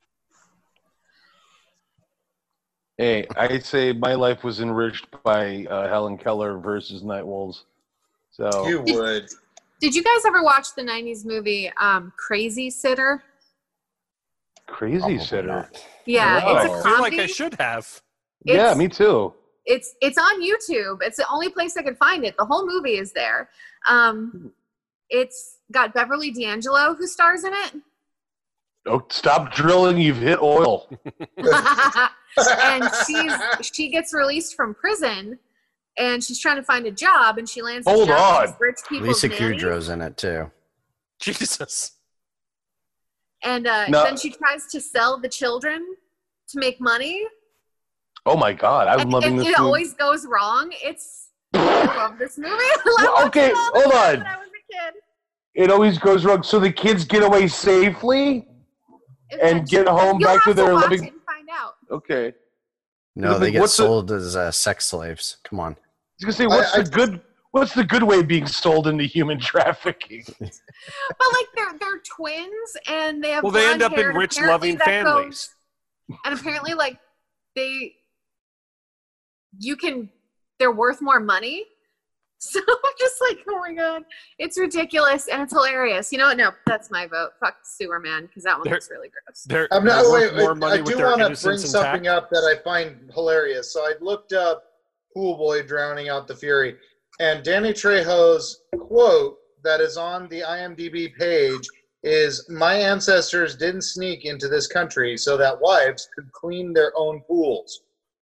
Hey, I say my life was enriched by uh, Helen Keller versus Nightwolves. So You would. Did you guys ever watch the nineties movie um, Crazy Sitter? Crazy Probably Sitter. not. Yeah, No. it's I a feel comedy. like I should have. Yeah, It's- me too. It's it's on YouTube. It's the only place I could find it. The whole movie is there. Um, It's got Beverly D'Angelo who stars in it. Oh, stop drilling! You've hit oil. And she's she gets released from prison, and she's trying to find a job, and she lands. Hold a job on. as rich people's Lisa nanny. Kudrow's in it too. Jesus. And uh, No. then she tries to sell the children to make money. Oh my God, I'm and loving and this it movie. always goes wrong. It's I love this movie. I Well, watched okay, it all the hold time on. when I was a kid. It always goes wrong. So the kids get away safely and get home You'll back to have their watch living. it and find out. Okay. No, But they get what's the- sold as uh, sex slaves. Come on. I was gonna say, what's I- the good? What's the good way of being sold into human trafficking? But like they're they're twins and they have Well, they end blonde up in hair, and rich, apparently loving that families. goes- and apparently, like they, you can, they're worth more money. So I'm just like, oh my god, it's ridiculous and it's hilarious. You know what? No, that's my vote. Fuck Superman because that one They're- looks really gross. They're, I'm they're not, worth wait, more wait, money I with do their want to bring innocence something intact. up that I find hilarious. So I looked up Pool Boy drowning out the Fury, and Danny Trejo's quote that is on the IMDb page is, "My ancestors didn't sneak into this country so that wives could clean their own pools."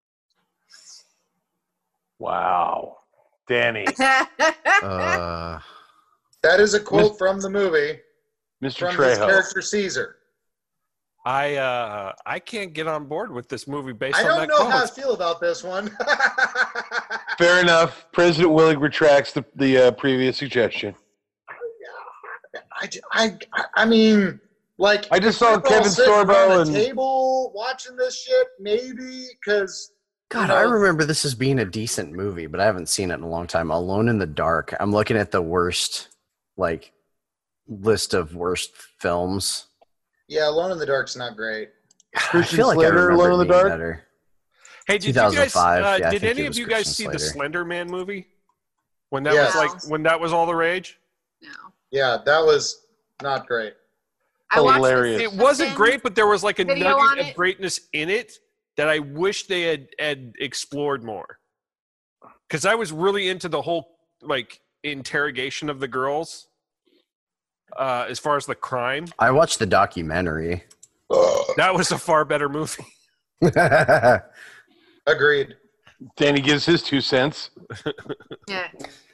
Wow, Danny, Uh, That is a quote from the movie, Mister from his Trejo. character Caesar. I uh, I can't get on board with this movie based I on don't that know quote. how I feel about this one. Fair enough. President Willig retracts the the uh, previous suggestion. I, I, I mean, like, I just saw if we're all Kevin sitting Sorbo around a and- table watching this shit, maybe because God, you I know, remember this as being a decent movie, but I haven't seen it in a long time. Alone in the Dark. I'm looking at the worst, like, list of worst films. Yeah, Alone in the Dark's not great. I Christian feel like I Slater, remember Alone in it the being Dark? better. Hey, did you guys? two thousand five, Uh, yeah, I did think any it of was you guys Christian see the Slater. Slender Man movie? When that Yes. was like when that was all the rage. No, Yeah, that was not great. I watched Hilarious. this It wasn't Finn great, but there was like a video on nugget of it. greatness in it that I wish they had, had explored more. Because I was really into the whole like interrogation of the girls, uh, as far as the crime. I watched the documentary. That was a far better movie. Agreed. Danny gives his two cents. Yeah,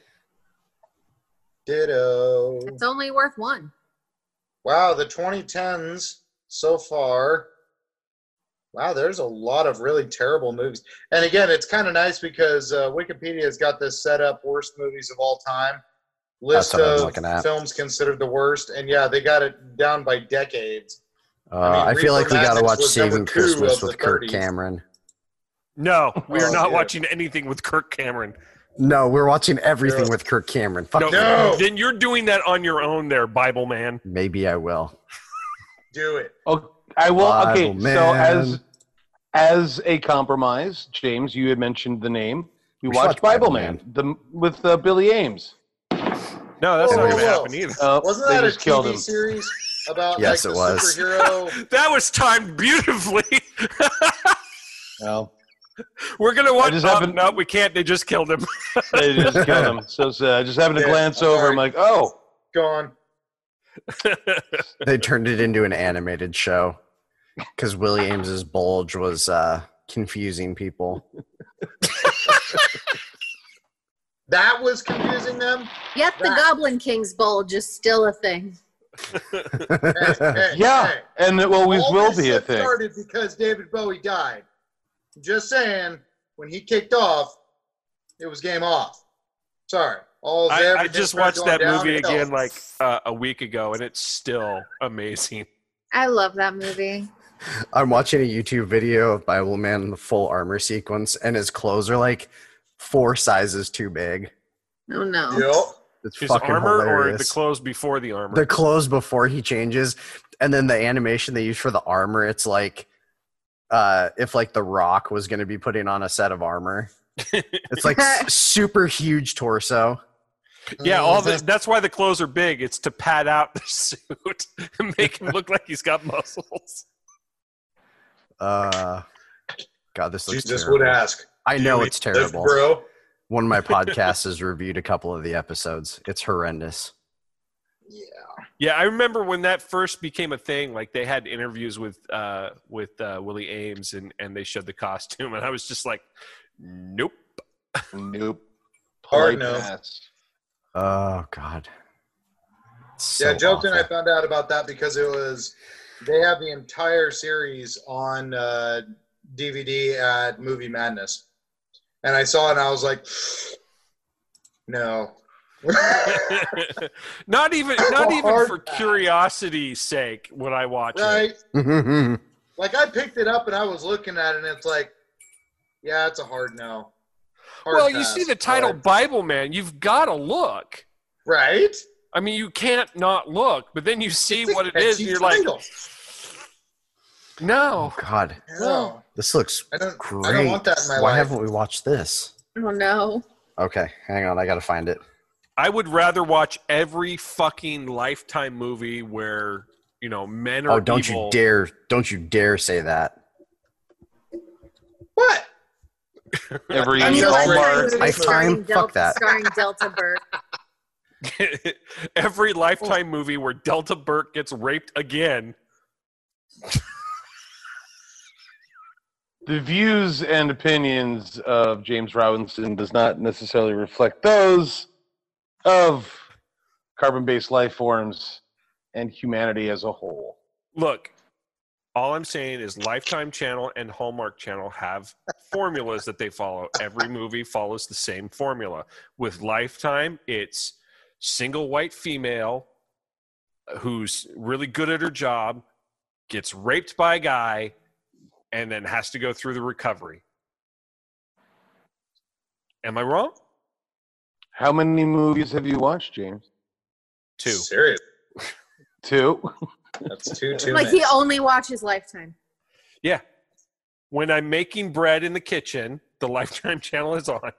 Ditto. it's only worth one. Wow, the twenty tens so far. Wow, there's a lot of really terrible movies. And again, it's kind of nice because uh, Wikipedia's got this set up worst movies of all time. List That's what I'm of looking at. films considered the worst. And yeah, they got it down by decades. Uh, I mean, I feel like we Reefer got to Madness watch was number Saving two Christmas of the with Kirk thirties. Cameron. No, we are Oh, not yeah. watching anything with Kirk Cameron. No, we're watching everything Yeah. with Kirk Cameron. Fuck No, you. No. Then you're doing that on your own there, Bible man. Maybe I will. Do it. Oh, I will. Okay, Bible so man. as as a compromise, James, you had mentioned the name. We, We should watched watch Bible, Bible Man, the with uh, Billy Ames. No, that's Whoa, not going whoa, to whoa. happen either. Uh, Wasn't they that a just killed T V him. series about Yes, like it the was. superhero? That was timed beautifully. Well, We're gonna watch. just Oh, haven't- no, we can't. They just killed him. they just killed him. So it's, uh, just having to Yeah, glance I'm over, sorry. I'm like, oh, Gone. They turned it into an animated show because Willie Ames's bulge was uh, confusing people. That was confusing them. Yet the That- Goblin King's bulge is still a thing. Hey, hey, yeah, hey. and it always All will this be a shit thing. started because David Bowie died. Just saying, when he kicked off, it was game off. Sorry. All I, I everything just started watched that going movie downhill. again like uh, a week ago, and it's still amazing. I love that movie. I'm watching a YouTube video of Bible Man in the full armor sequence, and his clothes are like four sizes too big. Oh no. Yep. It's His fucking armor or the hilarious. clothes before the armor? The clothes before he changes, and then the animation they use for the armor. It's like, uh, if like The Rock was going to be putting on a set of armor. It's like s- super huge torso. Yeah, all the, that's why the clothes are big. It's to pad out the suit and make him look like he's got muscles. Uh, God, this looks Jesus terrible. would ask. I know "Do it's we live, terrible. bro." One of my podcasts has reviewed a couple of the episodes. It's horrendous. Yeah. Yeah, I remember when that first became a thing. Like they had interviews with uh, with uh, Willie Ames, and, and they showed the costume, and I was just like, nope, nope. Hard no. Pass. Oh God. So yeah, Joked and I awful. found out about that because it was they have the entire series on uh, D V D at Movie Madness, and I saw it and I was like, no. not even not even for curiosity's sake would I watch right? it. Like I picked it up and I was looking at it and it's like, yeah, it's a hard no. Hard Well, you pass. see the title Hard. Bible Man, you've got to look. Right? I mean, you can't not look, but then you see It's a what it is, catchy and you're like, title. no. Oh God. No. This looks I don't, great. I don't want that in my Why life. haven't we watched this? Oh no. Okay, hang on. I gotta find it. I would rather watch every fucking Lifetime movie where, you know, men are Oh, don't evil. you dare! Don't you dare say that. What? Every Any Hallmark. Lifetime movie Lifetime? starring Fuck Delta, that. starring Delta Burke. Every Lifetime movie where Delta Burke gets raped again. The views and opinions of James Robinson does not necessarily reflect those of carbon-based life forms and humanity as a whole. Look, all I'm saying is Lifetime Channel and Hallmark Channel have formulas that they follow. Every movie follows the same formula. With Lifetime, it's single white female who's really good at her job, gets raped by a guy, and then has to go through the recovery. Am I wrong? How many movies have you watched, James? Two. Serious. Two? That's two too Like many. he only watches Lifetime. Yeah. When I'm making bread in the kitchen, the Lifetime Channel is on.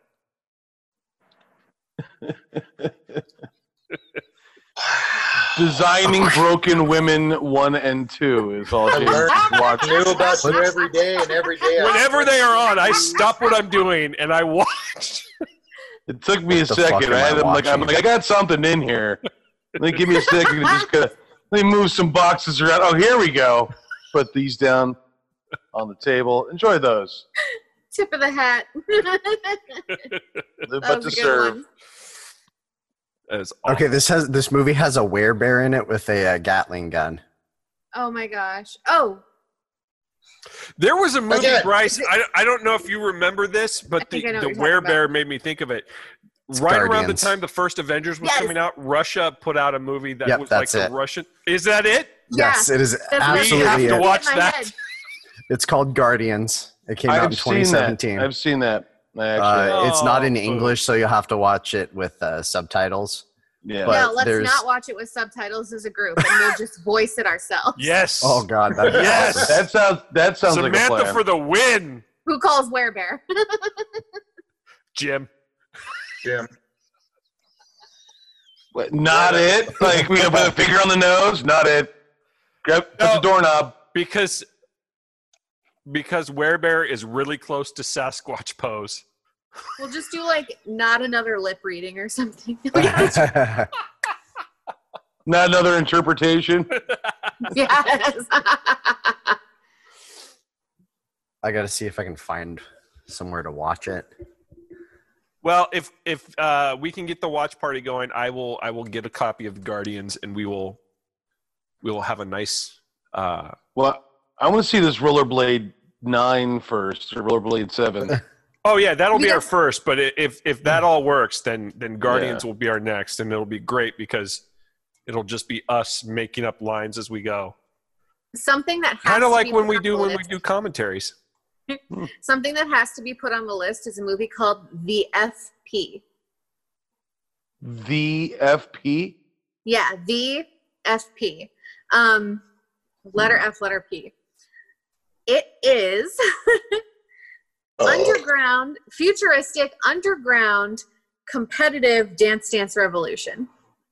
Designing Broken Women one and two is all I James learn is watching. new about you every day and every day. I- Whenever they are on, I stop what I'm doing and I watch. It took me a What the fuck second. am I I had I'm like, I'm watching? like, I got something in here. Let me give me a second to just kind of let me move some boxes around. Oh, here we go. Put these down on the table. Enjoy those. Tip of the hat. Live That but was a to good serve. one. That is Okay, this has this movie has a werebear in it with a uh, Gatling gun. Oh my gosh. Oh, There was a movie, Again. Bryce. I, I don't know if you remember this, but the, think I know the what you're talking Werebear about. made me think of it. It's right around the Guardians. time the first Avengers was Yes. coming out, Russia put out a movie that Yep, was like that's the it. Russian. Is that it? Yes, Yeah. it is That's what- We have absolutely to it. watch my that. head. It's called Guardians. It came out in I've twenty seen that. seventeen. I've seen that. I actually, Uh, it's not in Oh, English, so you'll have to watch it with uh, subtitles. yeah. but No, let's there's- not watch it with subtitles as a group, and we'll just voice it ourselves. Yes. Oh God, that'd be Yes. awesome. that sounds that sounds like a Samantha plan. for the win, Who calls Werebear? Jim. Jim. What, not it. Like we put a finger on the nose. Not it. Grab No. touch the doorknob. Because because Werebear is really close to Sasquatch pose. We'll just do like not another lip reading or something. I Not another interpretation. Yes. gotta see if I can find somewhere to watch it. Well, if if uh, we can get the watch party going, I will I will get a copy of the Guardians, and we will we will have a nice. Uh, Well, I want to see this Rollerblade nine first, or Rollerblade seven. oh yeah, that'll be our Because- first. But i- if if that all works, then then Guardians Yeah. will be our next, and it'll be great because it'll just be us making up lines as we go, Something that has kind to of like be when put we on do the when we list- do commentaries. Something that has to be put on the list is a movie called The F P. The F P. Yeah, The F P. Um, letter F, letter P. It is underground, futuristic, underground, competitive Dance Dance Revolution.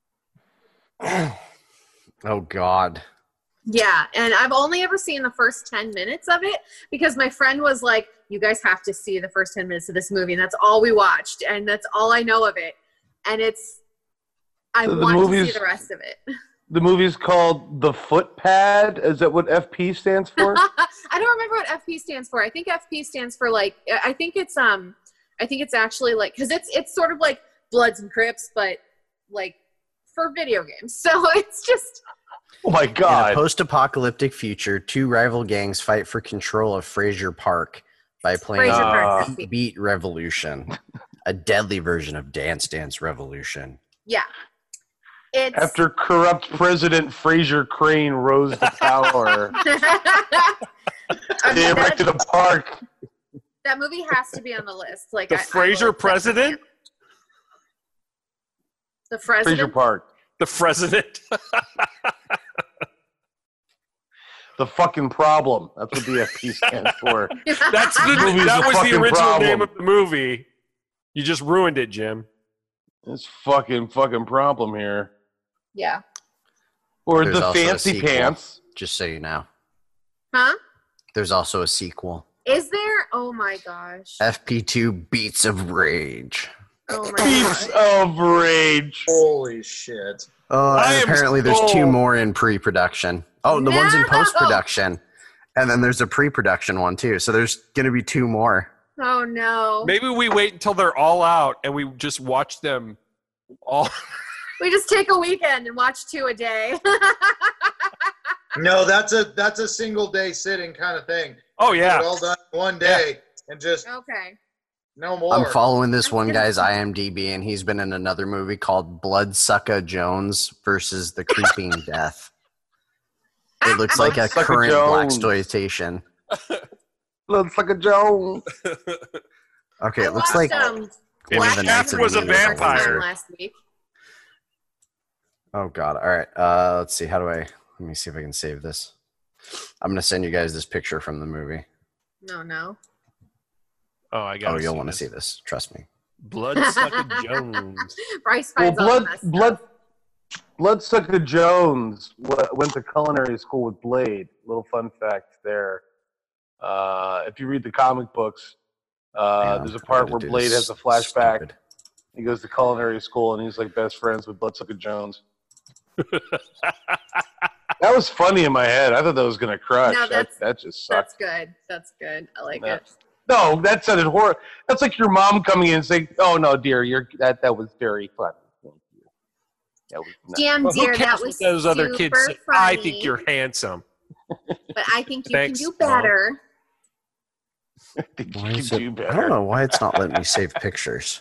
Oh God. Yeah, and I've only ever seen the first ten minutes of it because my friend was like, you guys have to see the first ten minutes of this movie, and that's all we watched, and that's all I know of it. And it's I So the want to see movie's- the rest of it. The movie's called The Footpad. Is that what F P stands for? I don't remember what F P stands for. I think F P stands for like I think it's um I think it's actually like because it's it's sort of like Bloods and Crips, but like for video games. So it's just Oh my God! In a post-apocalyptic future, two rival gangs fight for control of Fraser Park by playing Fraser Park. uh, Beat Revolution, a deadly version of Dance Dance Revolution. yeah. It's After corrupt President Fraser Crane rose to power, I mean, they erected that, a park. that movie has to be on the list. Like The I- I Fraser will president? The Fraser president. Park. The president? The fucking problem. That's what the F P stands for. That's the, Movie's that a was the fucking original problem. name of the movie. You just ruined it, Jim. This fucking fucking problem here. Yeah. Or There's the also a fancy sequel, pants. Just so you know. Huh? There's also a sequel. Is there? Oh my gosh. F P two Beats of Rage. Oh my Beats gosh. of rage. Holy shit. Oh, I and am apparently there's so- two more in pre-production. Oh, the one's in No! post-production. And then there's a pre-production one too. So there's going to be two more. Oh no. Maybe we wait until they're all out and we just watch them all. We just take a weekend and watch two a day. No, that's a that's a single day sitting kind of thing. Oh, yeah. Get it all done in one day and just Okay. no more. I'm following this one guy's I M D B, and he's been in another movie called Bloodsucker Jones versus the Creeping Death. It looks like a Bloodsucker current Jones. blaxploitation. Looks like a Jones. Okay, I it looks watched, like um, one If of the Jeff Knights of was the a Universe vampire. Wizard. last week. Oh god. All right. Uh, let's see. How do I? Let me see if I can save this. I'm gonna send you guys this picture from the movie. No, no. Oh, I got Oh, you'll want to see this. Trust me. Bloodsucker Jones. Bryce Well, finds all blood, the mess. blood, Bloodsucker Jones w- went to culinary school with Blade. Little fun fact there. Uh, if you read the comic books, uh, Hang on, there's a I part gotta where do Blade this has a flashback. stupid- He goes to culinary school and he's like best friends with Bloodsucker Jones. That was funny in my head. I thought that was gonna crush. No, that, that's- that just That's sucked. good. That's good. I like Yeah. it. No, that sounded horrible. That's like your mom coming in and saying, "Oh no, dear, you're that that was very funny. Thank you." That was nice. Damn, Well, who dear, cares that what was those other super kids say? funny, I think you're handsome. But I think you Thanks, can do Mom. better. I think Why you is can it- do I better. don't know why it's not letting me save pictures.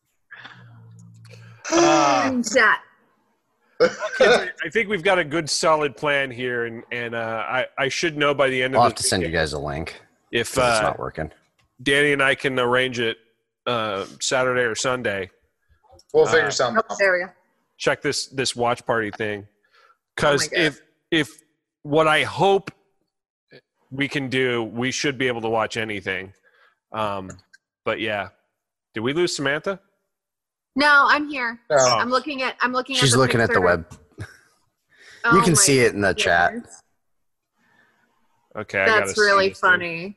Uh, Chat. kids, I think we've got a good solid plan here, and and uh, I I should know by the end I'll of have to this send you weekend guys a link. if 'cause it's uh, not working. Danny and I can arrange it uh, Saturday or Sunday. We'll figure Uh, something Oh, out. there we go. Check this this watch party thing, because Oh my God. if if what I hope we can do, we should be able to watch anything. Um, but yeah, did we lose Samantha? No, I'm here. No. I'm looking at. I'm looking at. She's the looking at the picture. web. Oh You can my see it in the chat. goodness. Okay, I gotta That's see really this thing. funny.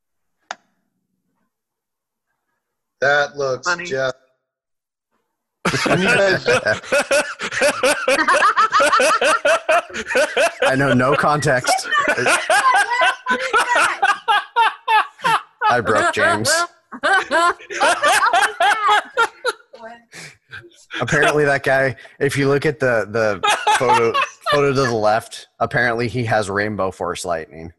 That looks Funny. just And you guys, I know, no context. I broke James. Apparently, that guy. If you look at the the photo photo to the left, apparently he has rainbow force lightning.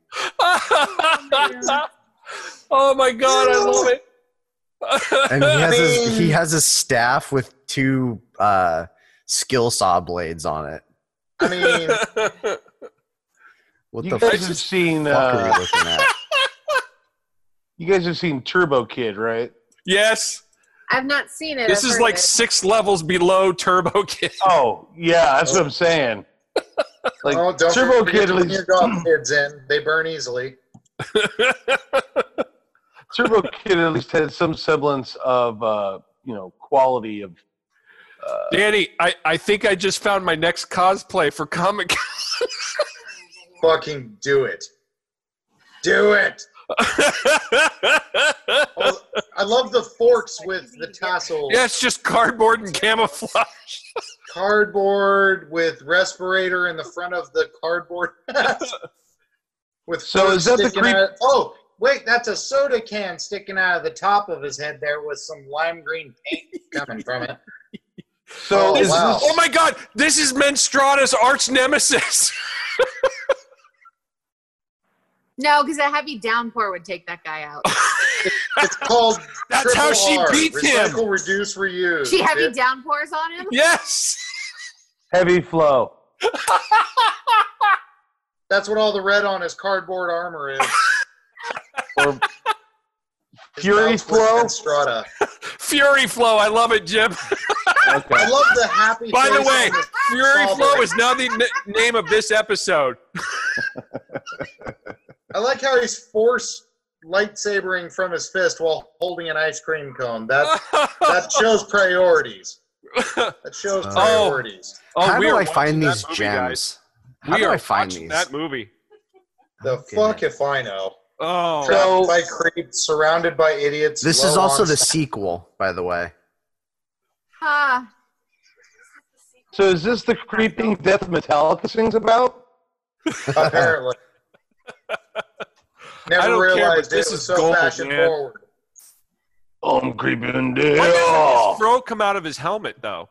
Oh my god, I love it. And he has his, he has a staff with two uh, skill saw blades on it. I mean, What you the guys fuck have seen. are we Uh, looking at? you guys have seen Turbo Kid, right? Yes, I've not seen it. this I've is heard like it. six levels below Turbo Kid. Oh yeah, that's what I'm saying. Like oh, don't Turbo forget Kid, to at bring least your golf kids in. They burn easily. Turbo Kid at least had some semblance of uh, you know quality of. Uh, Danny, I, I think I just found my next cosplay for Comic Con. Fucking do it. Do it. Oh, I love the forks with the tassels. Yeah, it's just cardboard and camouflage. cardboard with respirator in the front of the cardboard hat. With So fur is that the sticking creep- out- Oh, wait, that's a soda can sticking out of the top of his head there with some lime green paint coming from it. So Oh, is wow. this, Oh my God! This is Menstrada's arch nemesis. No, because a heavy downpour would take that guy out. It's called That's how she Triple R, beats him. Recycle, reduce, reuse. She heavy It- downpours on him? Yes. heavy flow? That's what all the red on his cardboard armor is. Or His Fury mouth's with flow? Strata. Fury Flow. I love it, Jim. Okay. I love the happy. By the face way, on the Fury Flow strawberry. is now the n- name of this episode. I like how he's force lightsabering from his fist while holding an ice cream cone. That that shows priorities. That shows Oh. priorities. Oh, How we do are I find watching these that movie, gems? guys. How we do are I find watching these? that movie. The fuck if I know. Oh, Trapped So- by creeps, surrounded by idiots. This low is also on the staff. sequel, by the way. Ah, So is this the creeping death Metallica sings about? Apparently. Never I don't care, realized but this it was is so gold, fashion man. forward. I'm creeping why doesn't down. his fro come out of his helmet, though?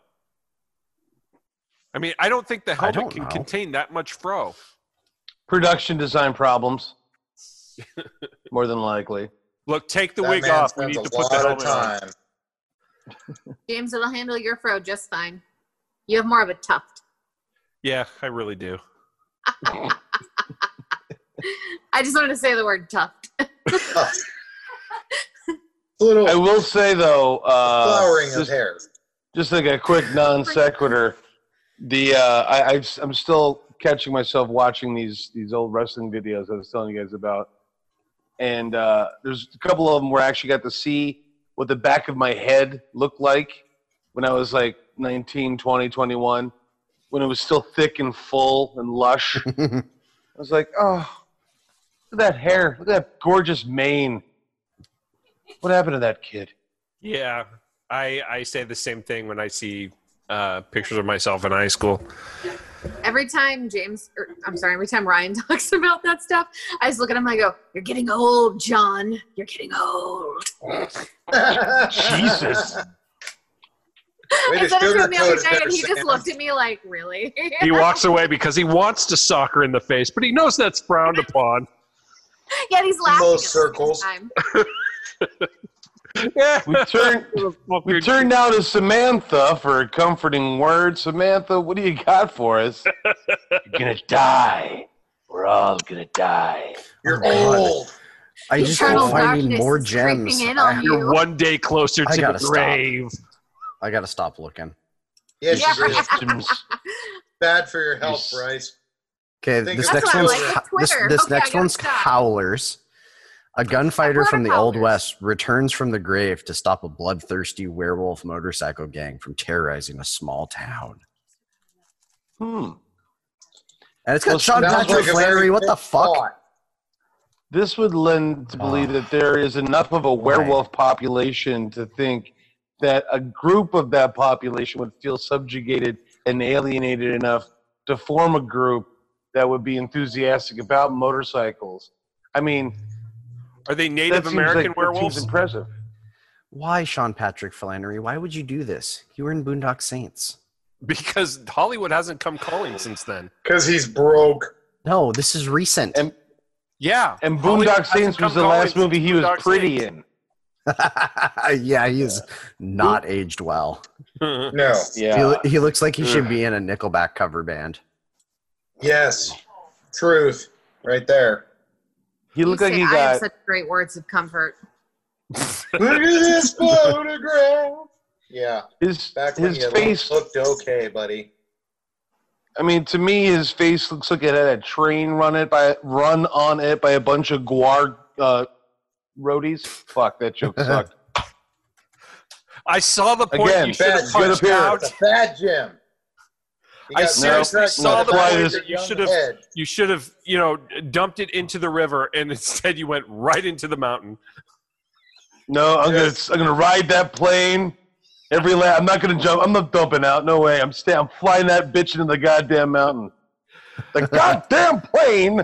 I mean, I don't think the helmet don't can know. contain that much fro. Production design problems. More than likely. Look, take the That wig man off. We spends need a to put the lot of helmet on. time. James, it'll handle your fro just fine. You have more of a tuft. Yeah, I really do. I just wanted to say the word tuft. Little I will say though, uh, flowering of just, hair. just like a quick non sequitur. The uh, I, I I'm still catching myself watching these these old wrestling videos I was telling you guys about, and uh, there's a couple of them where I actually got to see what the back of my head looked like when I was like nineteen, twenty, twenty-one, when it was still thick and full and lush. I was like, oh, look at that hair, look at that gorgeous mane. What happened to that kid? Yeah, I I say the same thing when I see uh, pictures of myself in high school. Every time James, or, I'm sorry, every time Ryan talks about that stuff, I just look at him and I go, "You're getting old, John. You're getting old." Jesus. Way I to said it to him the other sugarcoat day, it, and he just Sam. looked at me like, "Really?" He walks away because he wants to sock her in the face, but he knows that's frowned upon. Yeah, he's laughing. Most at the same circles. time. Yeah, We turn we turn now to Samantha for a comforting word. Samantha, what do you got for us? You're gonna die. We're all gonna die. You're God. old. I just Eternal keep finding darkness more is gems. creeping in I, on You're one day closer I to gotta the stop. grave. I gotta stop looking. Yes, Yeah, you do. Systems. Bad for your health, Yes. Bryce. Okay, Think this of- next That's what I one's like ho- with this, Twitter. this Okay, I next gotta one's stop. Howlers. A gunfighter I've heard from of the Old Howlers. West returns from the grave to stop a bloodthirsty werewolf motorcycle gang from terrorizing a small town. Hmm. And it's got Well, Sean Sounds Patrick like a Flannery. very What the thick fuck? plot. This would lend to believe that there is enough of a werewolf population to think that a group of that population would feel subjugated and alienated enough to form a group that would be enthusiastic about motorcycles. I mean, Are they Native that seems American like- that seems werewolves? impressive. Why, Sean Patrick Flannery? Why would you do this? You were in Boondock Saints. Because Hollywood hasn't come calling since then. Because he's broke. No, this is recent. And Yeah. and Hollywood Boondock hasn't Saints come was the calling last movie since he was Boondock pretty Saints. in. Yeah, he is not aged well. No. Yeah. He, he looks like he should be in a Nickelback cover band. Yes. Truth. Right there. He looked You like say he I have got such great words of comfort. Look at this photograph. Yeah. his Back when his you face. looked okay, buddy. I mean, to me, his face looks like it had a train run it by run on it by a bunch of guar uh, roadies. Fuck, that joke sucked. I saw the point Again, you should have bad, good punched appearance. out. It's a fad Jim. You I got seriously sidetracked saw by the point fact that that you young should have- head. You should have, you know, dumped it into the river, and instead you went right into the mountain. No, I'm Yes. gonna I'm gonna ride that plane Every la- I'm not gonna jump. I'm not dumping out. No way. I'm staying. I'm flying that bitch into the goddamn mountain. The goddamn plane.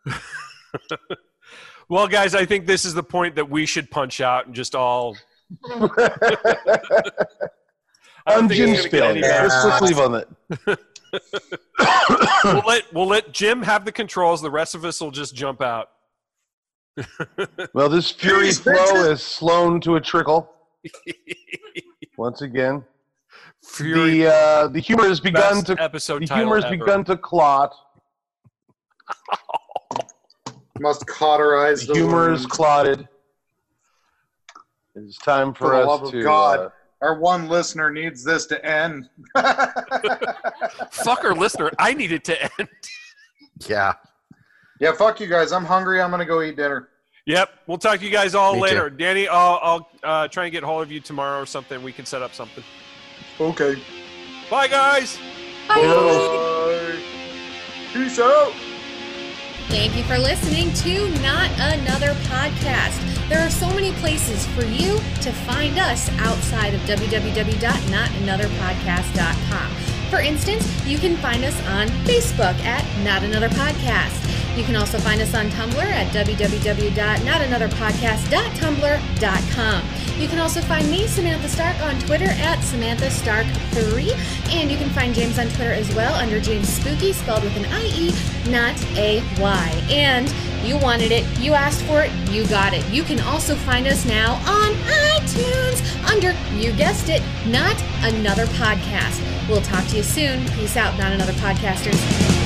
Well, guys, I think this is the point that we should punch out and just all. I'm Jim's feeling. Let's just leave on that. we'll let we'll let Jim have the controls. The rest of us will just jump out. Well, this fury Jeez, flow bitches. is slown to a trickle. Once again, Fury the uh, the humor has begun best to episode the title humor has ever. begun to clot. Must cauterize The the humor is wound. clotted. It's time for, For the us love of to. God. Uh, Our one listener needs this to end. Fuck our listener. I need it to end. Yeah. Yeah, fuck you guys. I'm hungry. I'm gonna go eat dinner. Yep. We'll talk to you guys all Me later. too. Danny, I'll, I'll uh, try and get hold of you tomorrow or something. We can set up something. Okay. Bye, guys. Bye. Peace out. Thank you for listening to Not Another Podcast. There are so many places for you to find us outside of w w w dot not another podcast dot com. For instance, you can find us on Facebook at Not Another Podcast. You can also find us on Tumblr at w w w dot not another podcast dot tumblr dot com. You can also find me, Samantha Stark, on Twitter at Samantha Stark three. And you can find James on Twitter as well under James Spooky, spelled with an I E, not a Y. And you wanted it, you asked for it, you got it. You can also find us now on iTunes under, you guessed it, Not Another Podcast. We'll talk to you soon. Peace out, Not Another Podcasters.